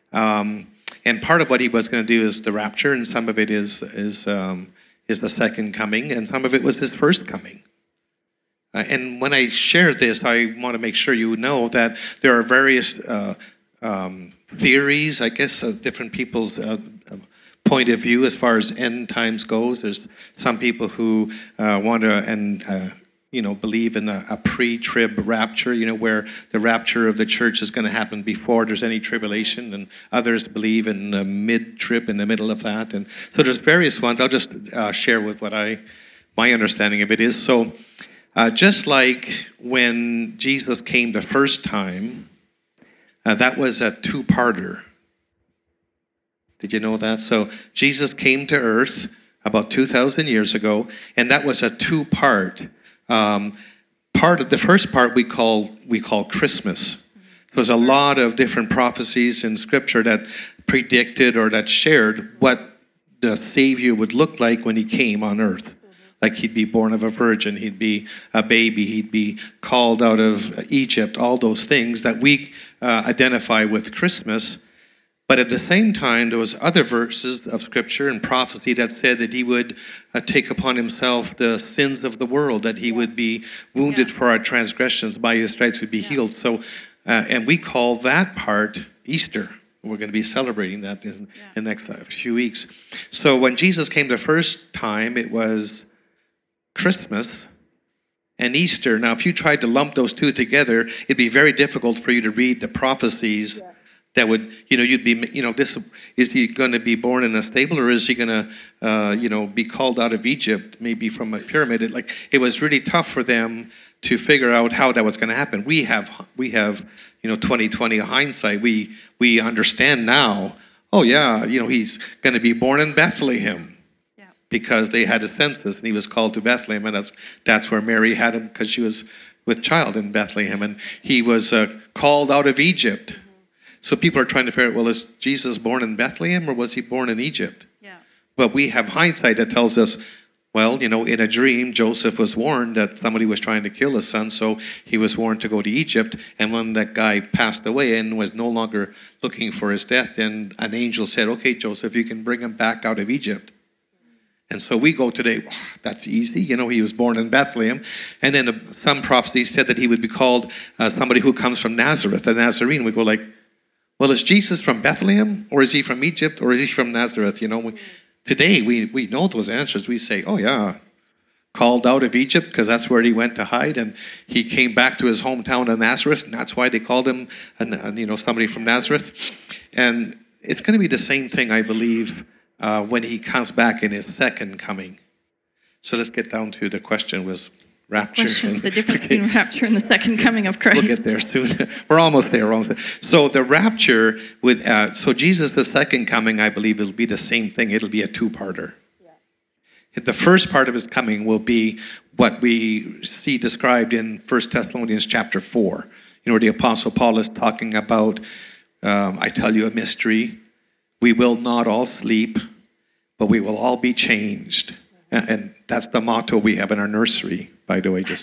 S4: And part of what he was going to do is the rapture, and some of it is the second coming, and some of it was his first coming. And when I share this, I want to make sure you know that there are various theories, I guess, of different people's point of view as far as end times goes. There's some people who want to believe in a pre-trib rapture, where the rapture of the church is going to happen before there's any tribulation, and others believe in the mid-trib, in the middle of that. And so there's various ones. I'll just share with what my understanding of it is. So just like when Jesus came the first time, that was a two-parter. Did you know that? So Jesus came to earth about 2,000 years ago, and that was a two-part. Part of the first part we call Christmas. There's a lot of different prophecies in Scripture that predicted or that shared what the Savior would look like when he came on earth. Like he'd be born of a virgin, he'd be a baby, he'd be called out of Egypt, all those things that we identify with Christmas. But at the same time, there was other verses of Scripture and prophecy that said that he would take upon himself the sins of the world, that he would be wounded for our transgressions, by his stripes we'd be healed. So, and we call that part Easter. We're going to be celebrating that in the next few weeks. So when Jesus came the first time, it was Christmas. and Easter. Now, if you tried to lump those two together, it'd be very difficult for you to read the prophecies that would, you'd be, this, is he going to be born in a stable, or is he going to, be called out of Egypt, maybe from a pyramid? It was really tough for them to figure out how that was going to happen. We have 2020 hindsight. We understand now, oh yeah, he's going to be born in Bethlehem. Because they had a census, and he was called to Bethlehem, and that's where Mary had him, because she was with child in Bethlehem, and he was called out of Egypt. So people are trying to figure out, well, is Jesus born in Bethlehem, or was he born in Egypt? Yeah. But we have hindsight that tells us, well, in a dream, Joseph was warned that somebody was trying to kill his son, so he was warned to go to Egypt. And when that guy passed away and was no longer looking for his death, then an angel said, okay, Joseph, you can bring him back out of Egypt. And so we go today, that's easy. He was born in Bethlehem. And then some prophecies said that he would be called somebody who comes from Nazareth, a Nazarene. We go well, is Jesus from Bethlehem? Or is he from Egypt? Or is he from Nazareth? Today we know those answers. We say, oh yeah, called out of Egypt, because that's where he went to hide. And he came back to his hometown of Nazareth. And that's why they called him, somebody from Nazareth. And it's going to be the same thing, I believe, when he comes back in his second coming. So let's get down to the question was rapture.
S2: The difference between rapture and the second coming of Christ.
S4: We'll get there soon. We're almost there. So the rapture, so Jesus, the second coming, I believe, will be the same thing. It'll be a two-parter. Yeah. The first part of his coming will be what we see described in 1 Thessalonians chapter 4, where the Apostle Paul is talking about, I tell you a mystery, we will not all sleep, but we will all be changed. And that's the motto we have in our nursery, by the way.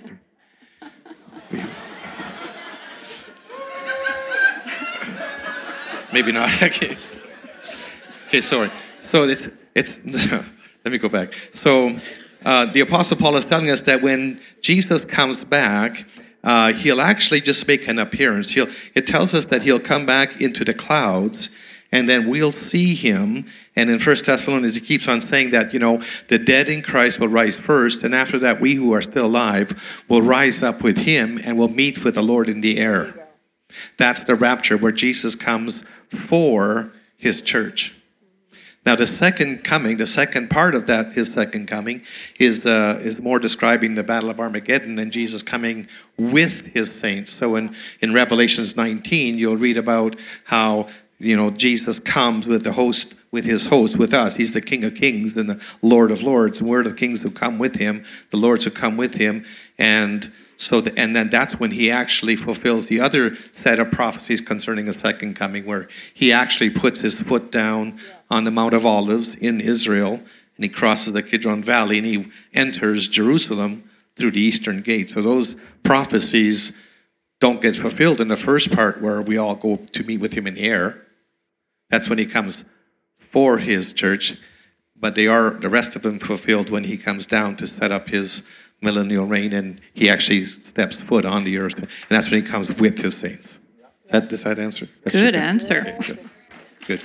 S4: Maybe not. Okay, sorry. So it's let me go back. So the Apostle Paul is telling us that when Jesus comes back, he'll actually just make an appearance. It tells us that he'll come back into the clouds, and then we'll see him. And in 1 Thessalonians, he keeps on saying that, the dead in Christ will rise first. And after that, we who are still alive will rise up with him and will meet with the Lord in the air. That's the rapture, where Jesus comes for his church. Now, the second coming, the second part of that, his second coming, is more describing the Battle of Armageddon and Jesus coming with his saints. So in Revelations 19, you'll read about how Jesus comes with his host, with us. He's the King of Kings and the Lord of Lords. And we're the kings who come with him, the lords who come with him. And then that's when he actually fulfills the other set of prophecies concerning the second coming, where he actually puts his foot down on the Mount of Olives in Israel, and he crosses the Kidron Valley, and he enters Jerusalem through the eastern gate. So those prophecies don't get fulfilled in the first part, where we all go to meet with him in the air. That's when he comes for his church, but the rest of them fulfilled when he comes down to set up his millennial reign, and he actually steps foot on the earth, and that's when he comes with his saints. Does that answer?
S2: Good answer.
S4: Okay, good.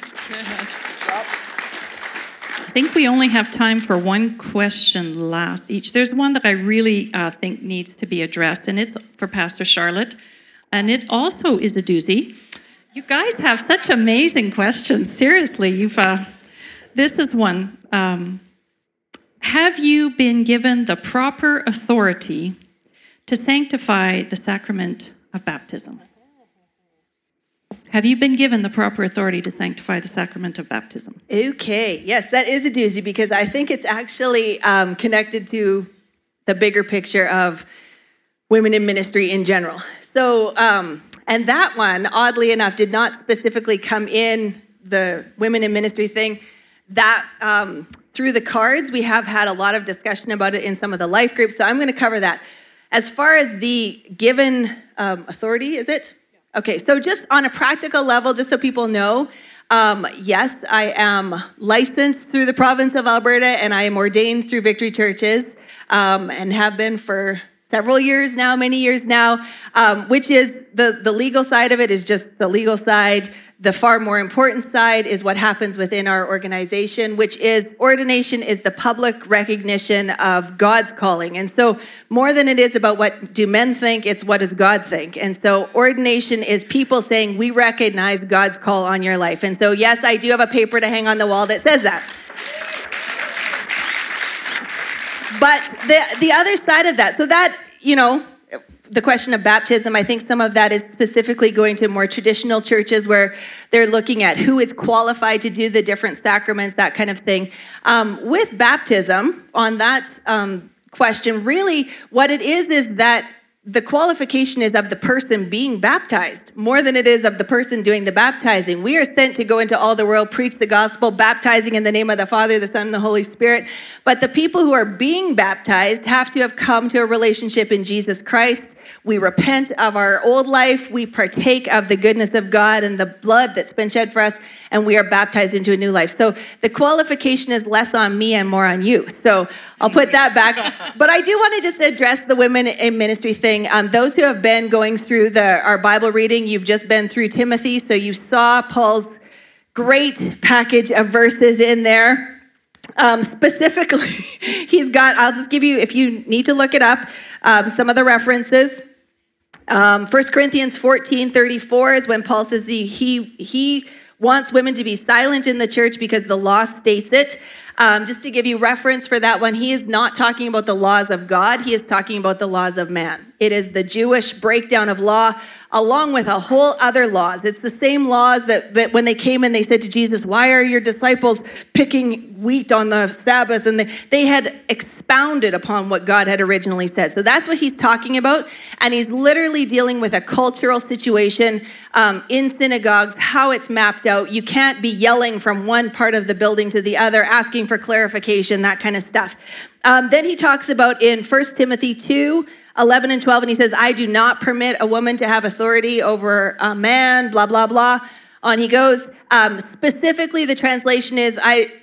S2: I think we only have time for one question last each. There's one that I really think needs to be addressed, and it's for Pastor Charlotte, and it also is a doozy. You guys have such amazing questions. Seriously, this is one. Have you been given the proper authority to sanctify the sacrament of baptism? Have you been given the proper authority to sanctify the sacrament of baptism?
S5: Okay, yes, that is a doozy, because I think it's actually connected to the bigger picture of women in ministry in general. So, and that one, oddly enough, did not specifically come in the women in ministry thing. That through the cards, we have had a lot of discussion about it in some of the life groups, so I'm going to cover that. As far as the given authority, is it? Okay, so just on a practical level, just so people know, yes, I am licensed through the province of Alberta, and I am ordained through Victory Churches, and have been for several years now, many years now, which is the legal side of it is just the legal side. The far more important side is what happens within our organization, which is ordination is the public recognition of God's calling. And so more than it is about what do men think, it's what does God think. And so ordination is people saying, we recognize God's call on your life. And so yes, I do have a paper to hang on the wall that says that. But the other side of that, so that, the question of baptism, I think some of that is specifically going to more traditional churches where they're looking at who is qualified to do the different sacraments, that kind of thing. With baptism, on that question, really what it is that the qualification is of the person being baptized more than it is of the person doing the baptizing. We are sent to go into all the world, preach the gospel, baptizing in the name of the Father, the Son, and the Holy Spirit. But the people who are being baptized have to have come to a relationship in Jesus Christ. We repent of our old life. We partake of the goodness of God and the blood that's been shed for us, and we are baptized into a new life. So the qualification is less on me and more on you. So I'll put that back. But I do want to just address the women in ministry thing. Those who have been going through our Bible reading, you've just been through Timothy, so you saw Paul's great package of verses in there. Specifically, he's got, I'll just give you, if you need to look it up, some of the references. 1 Corinthians 14:34 is when Paul says he wants women to be silent in the church because the law states it. Just to give you reference for that one, he is not talking about the laws of God. He is talking about the laws of man. It is the Jewish breakdown of law along with a whole other laws. It's the same laws that when they came and they said to Jesus, why are your disciples picking wheat on the Sabbath? And they had expounded upon what God had originally said. So that's what he's talking about. And he's literally dealing with a cultural situation in synagogues, how it's mapped out. You can't be yelling from one part of the building to the other, asking for clarification, that kind of stuff. Then he talks about in 1 Timothy 2:11 and 12, and he says, I do not permit a woman to have authority over a man, blah, blah, blah. On he goes. Specifically, the translation is,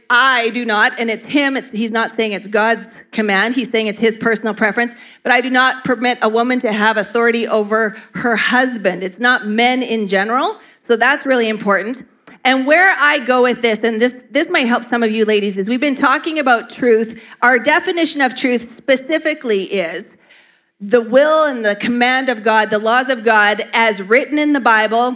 S5: I do not, and it's him. He's not saying it's God's command. He's saying it's his personal preference. But I do not permit a woman to have authority over her husband. It's not men in general. So that's really important. And where I go with this, and this might help some of you ladies, is we've been talking about truth. Our definition of truth specifically is the will and the command of God, the laws of God, as written in the Bible,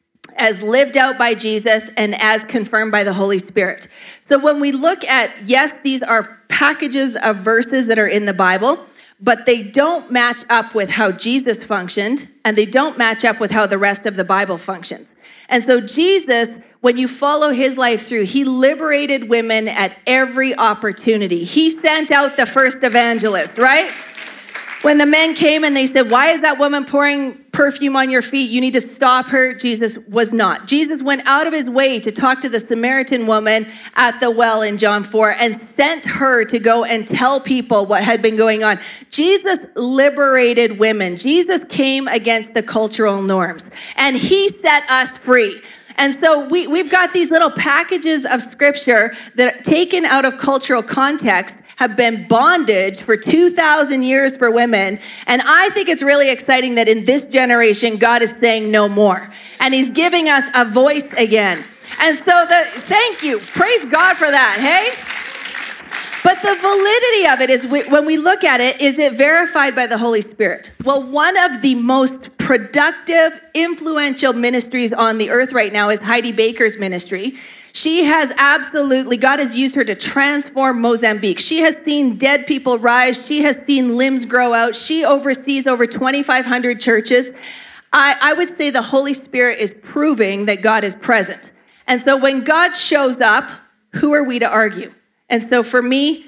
S5: as lived out by Jesus, and as confirmed by the Holy Spirit. So when we look at, yes, these are packages of verses that are in the Bible, but they don't match up with how Jesus functioned, and they don't match up with how the rest of the Bible functions. And so Jesus, when you follow his life through, he liberated women at every opportunity. He sent out the first evangelist, right? When the men came and they said, why is that woman pouring perfume on your feet? You need to stop her. Jesus was not. Jesus went out of his way to talk to the Samaritan woman at the well in John 4 and sent her to go and tell people what had been going on. Jesus liberated women. Jesus came against the cultural norms, and he set us free. And so we've got these little packages of scripture that, taken out of cultural context, have been bondage for 2,000 years for women. And I think it's really exciting that in this generation, God is saying no more. And he's giving us a voice again. And so thank you. Praise God for that, hey? But the validity of it is, when we look at it, is it verified by the Holy Spirit? Well, one of the most productive, influential ministries on the earth right now is Heidi Baker's ministry. She has absolutely, God has used her to transform Mozambique. She has seen dead people rise. She has seen limbs grow out. She oversees over 2,500 churches. I would say the Holy Spirit is proving that God is present. And so when God shows up, who are we to argue? And so for me,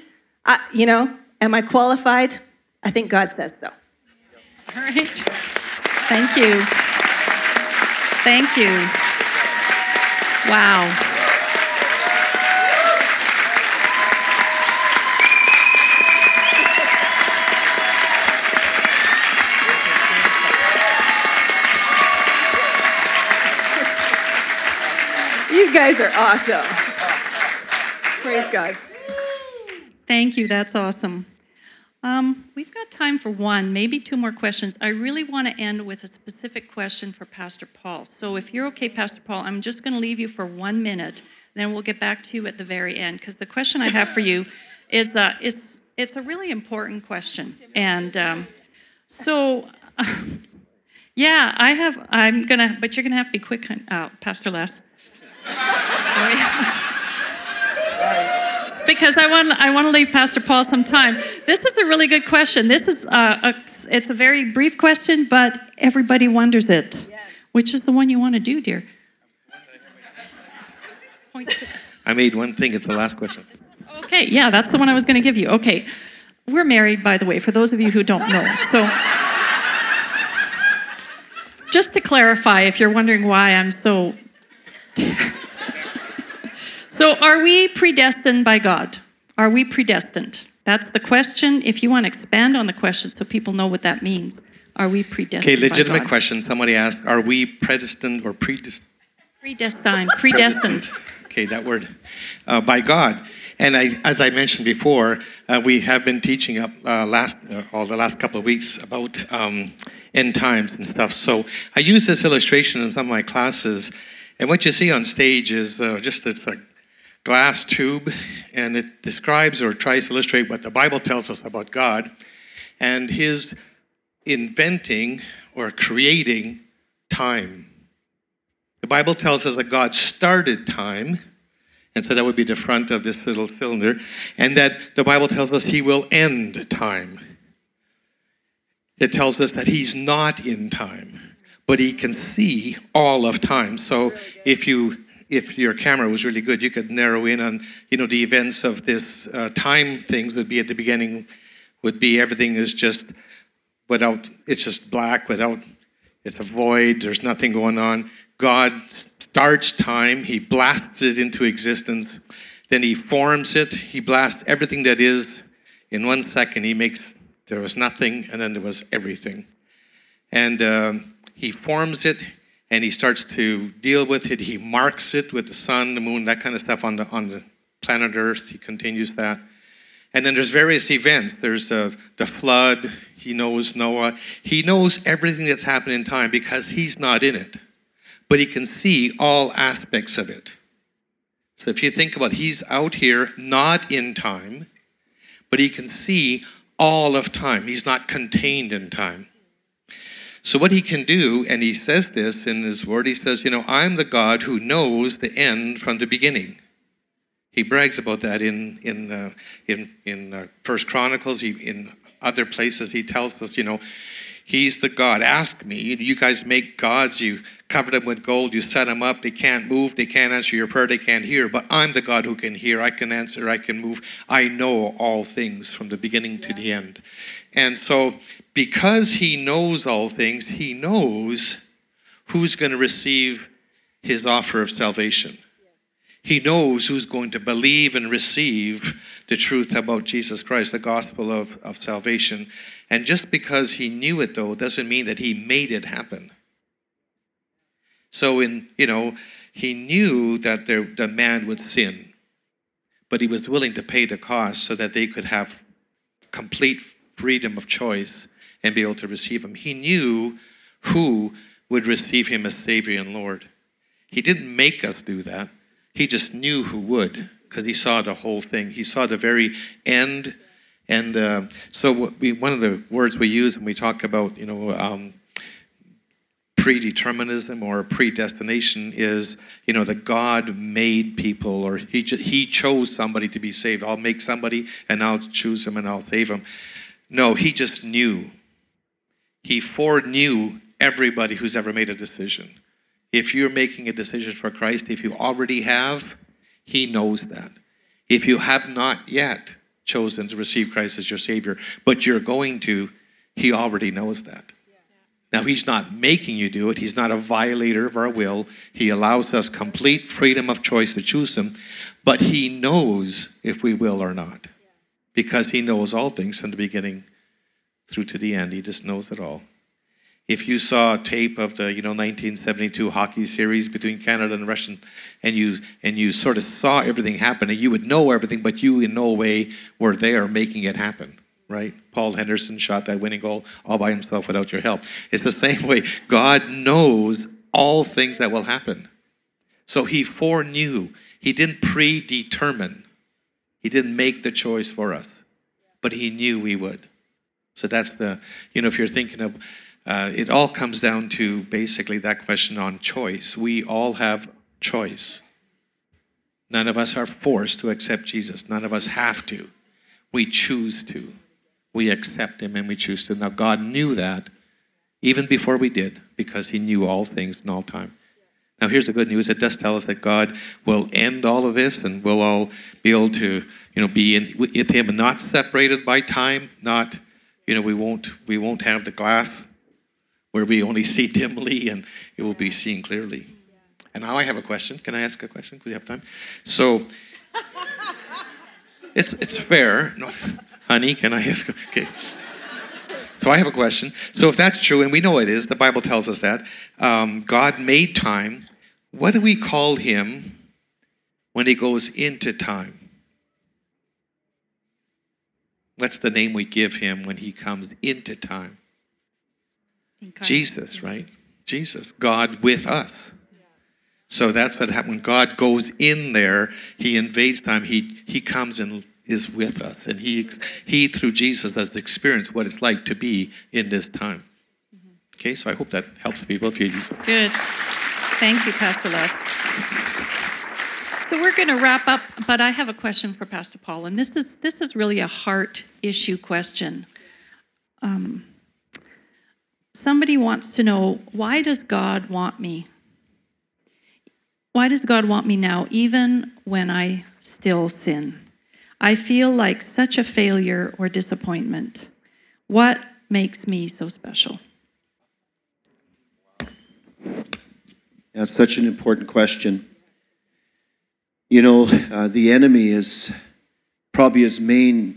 S5: am I qualified? I think God says so.
S2: All right. Thank you. Thank you. Wow.
S5: You guys are awesome. Praise God.
S2: Thank you. That's awesome. We've got time for one, maybe two more questions. I really want to end with a specific question for Pastor Paul. So if you're okay, Pastor Paul, I'm just going to leave you for 1 minute, then we'll get back to you at the very end, because the question I have for you is it's a really important question. And yeah, but you're going to have to be quick, Pastor Les. Because I want to leave Pastor Paul some time. This is a really good question. This is it's a very brief question, but everybody wonders it. Yes. Which is the one you want to do, dear?
S4: I made one thing. It's the last question.
S2: Okay, yeah, that's the one I was going to give you. Okay, we're married, by the way, for those of you who don't know. So, just to clarify, if you're wondering why I'm so... So are we predestined by God? Are we predestined? That's the question. If you want to expand on the question so people know what that means. Are we predestined
S4: Okay, legitimate
S2: by God?
S4: question. Somebody asked, are we predestined or predestined?
S2: Predestined.
S4: Okay, that word. By God. And as I mentioned before, we have been teaching the last couple of weeks about end times and stuff. So I use this illustration in some of my classes. And what you see on stage is just it's a glass tube, and it describes or tries to illustrate what the Bible tells us about God and his inventing or creating time. The Bible tells us that God started time, and so that would be the front of this little cylinder, and that the Bible tells us he will end time. It tells us that he's not in time, but he can see all of time. So if your camera was really good, you could narrow in on, the events of this time things would be at the beginning, would be everything is just it's just black, it's a void, there's nothing going on. God starts time, he blasts it into existence, then he forms it, he blasts everything that is in 1 second, there was nothing, and then there was everything. And he forms it, and he starts to deal with it. He marks it with the sun, the moon, that kind of stuff on the planet Earth. He continues that. And then there's various events. There's the flood. He knows Noah. He knows everything that's happened in time because he's not in it. But he can see all aspects of it. So if you think about it, he's out here not in time, but he can see all of time. He's not contained in time. So what he can do, and he says this in his word, he says, I'm the God who knows the end from the beginning. He brags about that in 1 Chronicles. In other places, he tells us, he's the God. Ask me. You guys make gods. You cover them with gold. You set them up. They can't move. They can't answer your prayer. They can't hear. But I'm the God who can hear. I can answer. I can move. I know all things from the beginning to the end. And so because he knows all things, he knows who's going to receive his offer of salvation. He knows who's going to believe and receive the truth about Jesus Christ, the gospel of salvation. And just because he knew it, though, doesn't mean that he made it happen. So he knew that the man would sin, but he was willing to pay the cost so that they could have complete freedom of choice and be able to receive him. He knew who would receive him as Savior and Lord. He didn't make us do that. He just knew who would, because he saw the whole thing. He saw the very end. And so one of the words we use when we talk about, predeterminism or predestination is, that God made people, or he chose somebody to be saved. I'll make somebody and I'll choose him and I'll save him. No, he just knew. He foreknew everybody who's ever made a decision. If you're making a decision for Christ, if you already have, he knows that. If you have not yet chosen to receive Christ as your Savior, but you're going to, he already knows that. Now, he's not making you do it. He's not a violator of our will. He allows us complete freedom of choice to choose him, but he knows if we will or not, because he knows all things from the beginning through to the end. He just knows it all. If you saw a tape of the 1972 hockey series between Canada and Russia, and you sort of saw everything happen, and you would know everything, but you in no way were there making it happen, right? Paul Henderson shot that winning goal all by himself without your help. It's the same way. God knows all things that will happen. So he foreknew. He didn't predetermine. He didn't make the choice for us. But he knew we would. So that's the, if you're thinking of, it all comes down to basically that question on choice. We all have choice. None of us are forced to accept Jesus. None of us have to. We choose to. We accept him and we choose to. Now, God knew that even before we did, because he knew all things in all time. Now, here's the good news. It does tell us that God will end all of this and we'll all be able to, be with him and not separated by time. Not, we won't have the glass where we only see dimly and it will be seen clearly. And now I have a question. Can I ask a question? Do we have time? So, it's fair. No, honey, can I ask? Okay. So I have a question. So if that's true, and we know it is, the Bible tells us that, God made time. What do we call him when he goes into time? What's the name we give him when he comes into time? Jesus, right? Jesus, God with us. So that's what happens. When God goes in there, he invades time. He comes and is with us. And he through Jesus, has experienced what it's like to be in this time. Okay, so I hope that helps people. If you
S2: Good. Thank you, Pastor Les. So we're going to wrap up, but I have a question for Pastor Paul. And this is really a heart issue question. Somebody wants to know, why does God want me? Why does God want me now, even when I still sin? I feel like such a failure or disappointment. What makes me so special?
S3: That's such an important question. The enemy is probably his main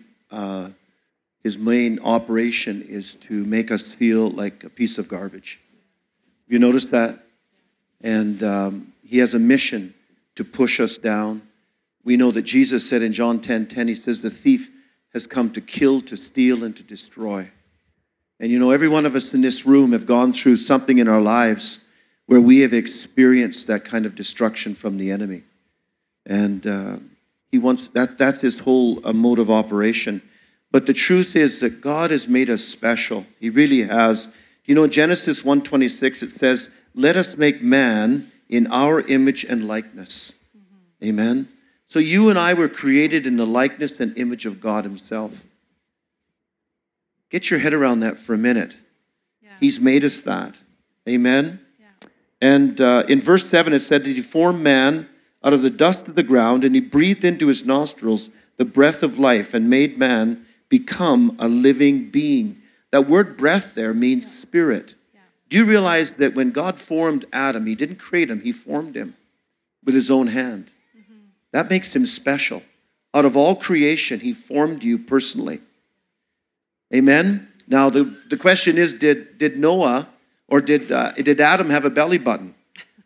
S3: operation is to make us feel like a piece of garbage. Have you noticed that? And he has a mission to push us down. We know that Jesus said in John 10:10, he says, the thief has come to kill, to steal, and to destroy. And every one of us in this room have gone through something in our lives where we have experienced that kind of destruction from the enemy. And he wants that's his whole mode of operation. But the truth is that God has made us special. He really has. Genesis 1:26, it says, let us make man in our image and likeness. Mm-hmm. Amen? So you and I were created in the likeness and image of God himself. Get your head around that for a minute. Yeah. He's made us that. Amen? Yeah. And in verse 7 it said that he formed man out of the dust of the ground, and he breathed into his nostrils the breath of life and made man become a living being. That word breath there means spirit. Do you realize that when God formed Adam, he didn't create him, he formed him with his own hand? Mm-hmm. That makes him special. Out of all creation, he formed you personally. Amen? Now, the question is, did Noah or did Adam have a belly button?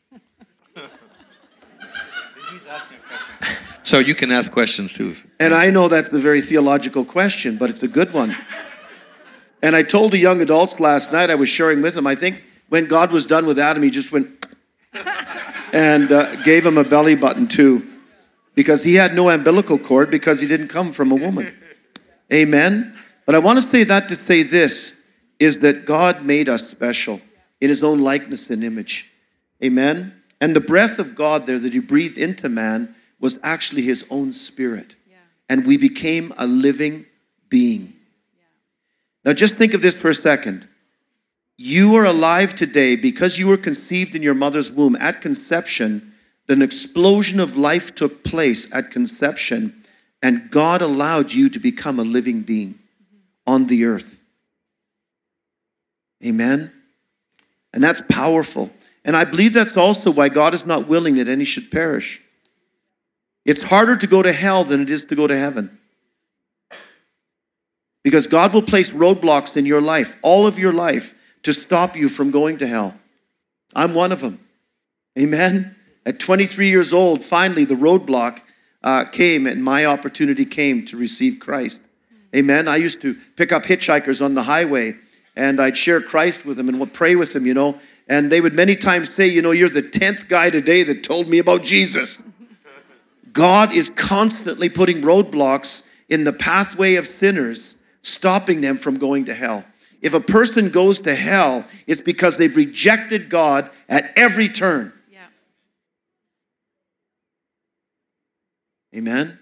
S4: So you can ask questions too.
S3: And I know that's a very theological question, but it's a good one. And I told the young adults last night, I was sharing with them, I think when God was done with Adam, he just went and gave him a belly button too. Because he had no umbilical cord because he didn't come from a woman. Amen? But I want to say that to say this, is that God made us special in his own likeness and image. Amen? And the breath of God there that he breathed into man was actually his own spirit. Yeah. And we became a living being. Now just think of this for a second. You are alive today because you were conceived in your mother's womb. At conception, an explosion of life took place at conception, and God allowed you to become a living being on the earth. Amen? And that's powerful. And I believe that's also why God is not willing that any should perish. It's harder to go to hell than it is to go to heaven. Because God will place roadblocks in your life, all of your life, to stop you from going to hell. I'm one of them. Amen? At 23 years old, finally the roadblock came and my opportunity came to receive Christ. Amen. I used to pick up hitchhikers on the highway, and I'd share Christ with them and would pray with them, And they would many times say, you're the 10th guy today that told me about Jesus. God is constantly putting roadblocks in the pathway of sinners, stopping them from going to hell. If a person goes to hell, it's because they've rejected God at every turn.
S2: Yeah.
S3: Amen?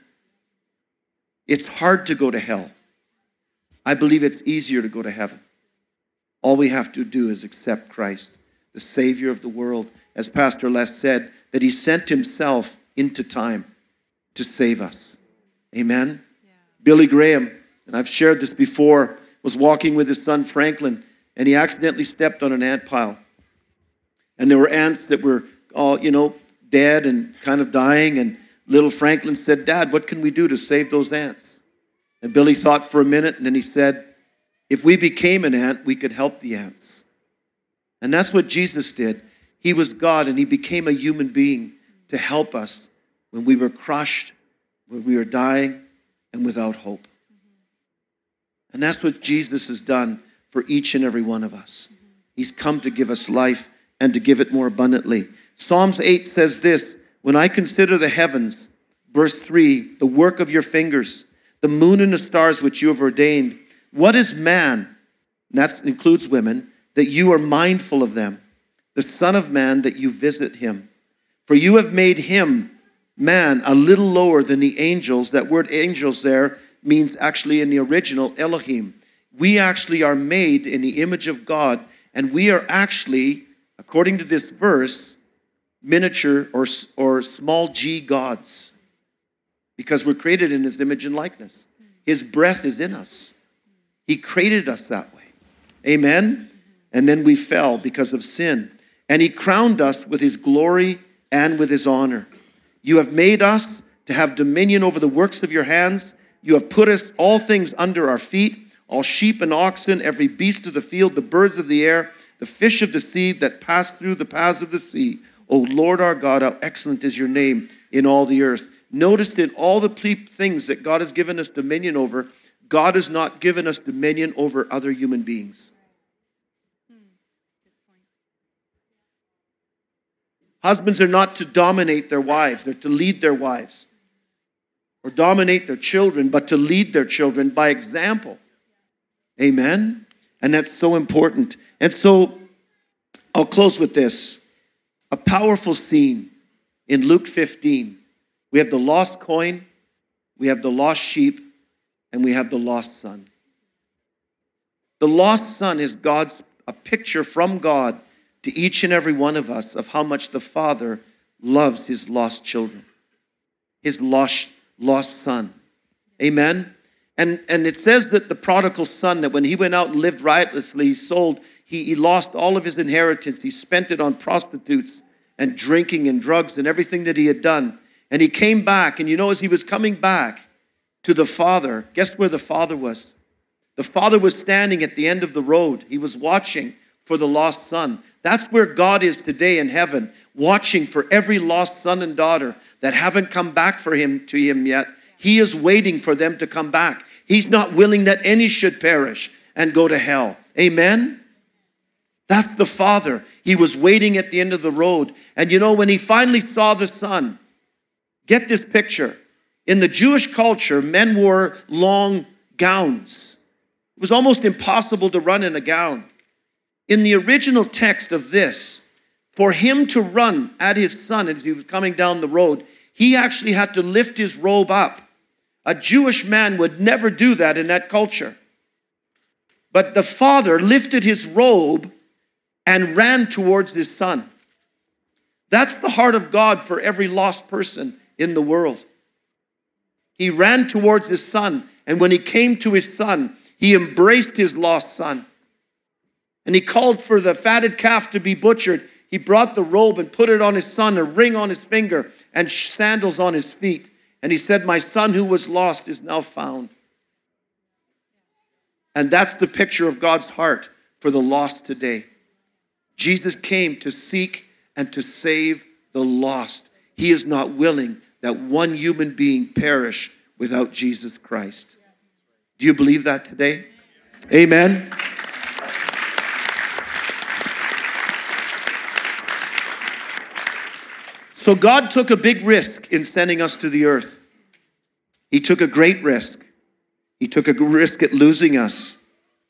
S3: It's hard to go to hell. I believe it's easier to go to heaven. All we have to do is accept Christ, the Savior of the world. As Pastor Les said, that he sent himself into time to save us. Amen? Yeah. Billy Graham, and I've shared this before, was walking with his son Franklin, and he accidentally stepped on an ant pile. And there were ants that were all, dead and kind of dying. And little Franklin said, "Dad, what can we do to save those ants?" And Billy thought for a minute, and then he said, "If we became an ant, we could help the ants." And that's what Jesus did. He was God, and he became a human being to help us when we were crushed, when we were dying, and without hope. And that's what Jesus has done for each and every one of us. He's come to give us life and to give it more abundantly. Psalms 8 says this, "When I consider the heavens," verse 3, "the work of your fingers, the moon and the stars which you have ordained, what is man?" And that includes women, "that you are mindful of them, the Son of Man, that you visit him. For you have made him, man, a little lower than the angels." That word angels there means actually in the original Elohim. We actually are made in the image of God, and we are actually, according to this verse, miniature or small g gods, because we're created in his image and likeness. His breath is in us. He created us that way. Amen? And then we fell because of sin. And he crowned us with his glory and with his honor. "You have made us to have dominion over the works of your hands. You have put us all things under our feet, all sheep and oxen, every beast of the field, the birds of the air, the fish of the sea that pass through the paths of the sea. O Lord our God, how excellent is your name in all the earth." Notice that all the things that God has given us dominion over, God has not given us dominion over other human beings. Husbands are not to dominate their wives. They're to lead their wives. Or dominate their children, but to lead their children by example. Amen? And that's so important. And so, I'll close with this. A powerful scene in Luke 15. We have the lost coin, we have the lost sheep, and we have the lost son. The lost son is a picture from God to each and every one of us of how much the Father loves his lost children, his lost son. Amen? And it says that the prodigal son, that when he went out and lived riotously, he lost all of his inheritance. He spent it on prostitutes and drinking and drugs and everything that he had done. And he came back, and as he was coming back to the Father, guess where the Father was? The Father was standing at the end of the road. He was watching for the lost son. That's where God is today in heaven, watching for every lost son and daughter that haven't come back to him yet. He is waiting for them to come back. He's not willing that any should perish and go to hell. Amen? That's the Father. He was waiting at the end of the road. And when he finally saw the son, get this picture. In the Jewish culture, men wore long gowns. It was almost impossible to run in a gown. In the original text of this, for him to run at his son as he was coming down the road, he actually had to lift his robe up. A Jewish man would never do that in that culture. But the father lifted his robe and ran towards his son. That's the heart of God for every lost person in the world. He ran towards his son, and when he came to his son, he embraced his lost son. And he called for the fatted calf to be butchered. He brought the robe and put it on his son, a ring on his finger, and sandals on his feet. And he said, "My son who was lost is now found." And that's the picture of God's heart for the lost today. Jesus came to seek and to save the lost. He is not willing that one human being perish without Jesus Christ. Do you believe that today? Amen. So God took a big risk in sending us to the earth. He took a great risk. He took a risk at losing us.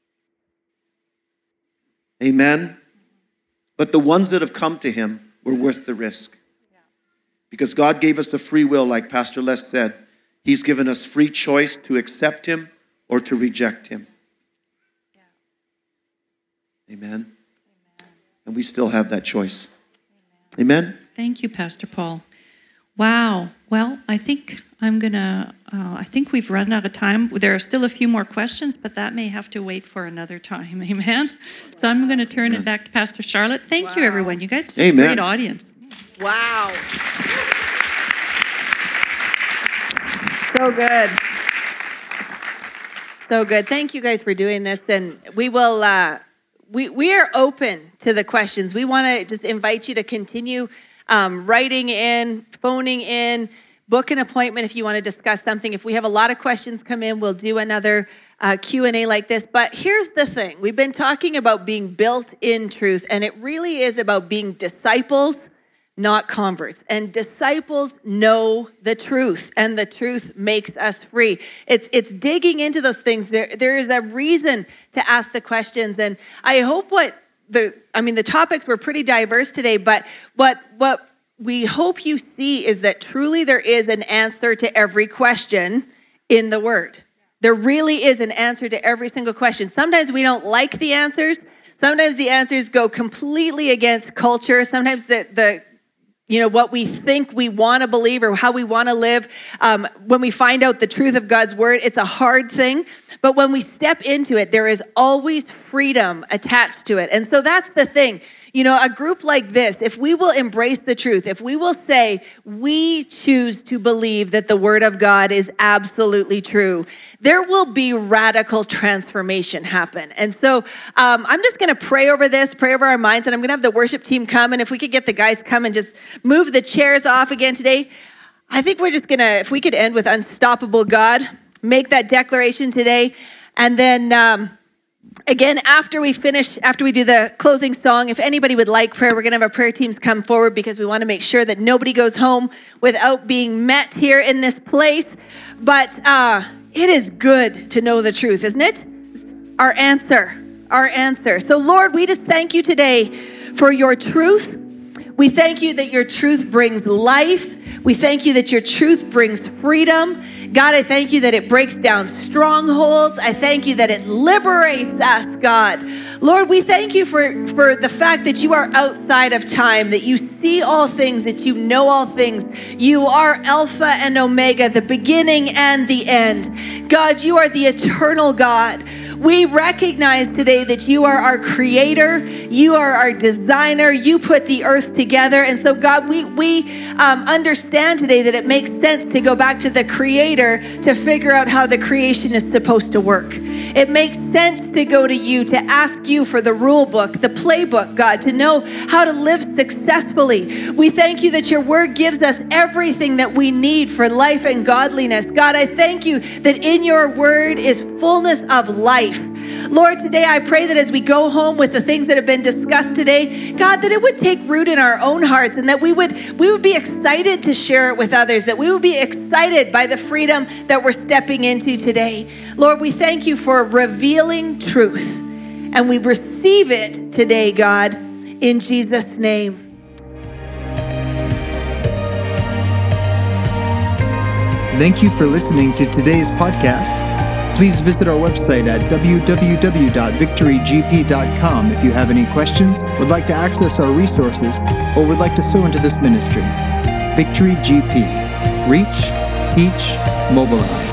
S3: Amen. But the ones that have come to him were worth the risk. Because God gave us the free will, like Pastor Les said. He's given us free choice to accept him or to reject him. Amen. And we still have that choice. Amen.
S2: Thank you, Pastor Paul. Wow. Well, I think I think we've run out of time. There are still a few more questions, but that may have to wait for another time. Amen. So I'm going to turn it back to Pastor Charlotte. Thank you, everyone. You guys are a great audience.
S5: Wow. So good. So good. Thank you guys for doing this. And we will, we are open to the questions. We want to just invite you to continue writing in, phoning in, book an appointment if you want to discuss something. If we have a lot of questions come in, we'll do another Q&A like this. But here's the thing. We've been talking about being built in truth, and it really is about being disciples, not converts. And disciples know the truth, and the truth makes us free. It's digging into those things. There is a reason to ask the questions. And I hope the topics were pretty diverse today, but what we hope you see is that truly there is an answer to every question in the Word. There really is an answer to every single question. Sometimes we don't like the answers. Sometimes the answers go completely against culture. Sometimes what we think we want to believe or how we want to live, when we find out the truth of God's Word, it's a hard thing. But when we step into it, there is always freedom attached to it. And so that's the thing. A group like this, if we will embrace the truth, if we will say we choose to believe that the Word of God is absolutely true, there will be radical transformation happen. And so I'm just going to pray over this, pray over our minds, and I'm going to have the worship team come. And if we could get the guys come and just move the chairs off again today, I think we're just going to, if we could end with unstoppable God, make that declaration today. And then again, after we do the closing song, if anybody would like prayer, we're going to have our prayer teams come forward because we want to make sure that nobody goes home without being met here in this place. But it is good to know the truth, isn't it? It's our answer. So Lord, we just thank you today for your truth. We thank you that your truth brings life. We thank you that your truth brings freedom. God, I thank you that it breaks down strongholds. I thank you that it liberates us, God. Lord, we thank you for the fact that you are outside of time, that you see all things, that you know all things. You are Alpha and Omega, the beginning and the end. God, you are the eternal God. We recognize today that you are our creator. You are our designer. You put the earth together. And so, God, we understand today that it makes sense to go back to the creator to figure out how the creation is supposed to work. It makes sense to go to you, to ask you for the rule book, the playbook, God, to know how to live successfully. We thank you that your word gives us everything that we need for life and godliness. God, I thank you that in your word is fullness of life. Lord, today I pray that as we go home with the things that have been discussed today, God, that it would take root in our own hearts and that we would be excited to share it with others, that we would be excited by the freedom that we're stepping into today. Lord, we thank you for revealing truth, and we receive it today, God, in Jesus' name.
S1: Thank you for listening to today's podcast. Please visit our website at www.victorygp.com if you have any questions, would like to access our resources, or would like to sow into this ministry. Victory GP. Reach, teach, mobilize.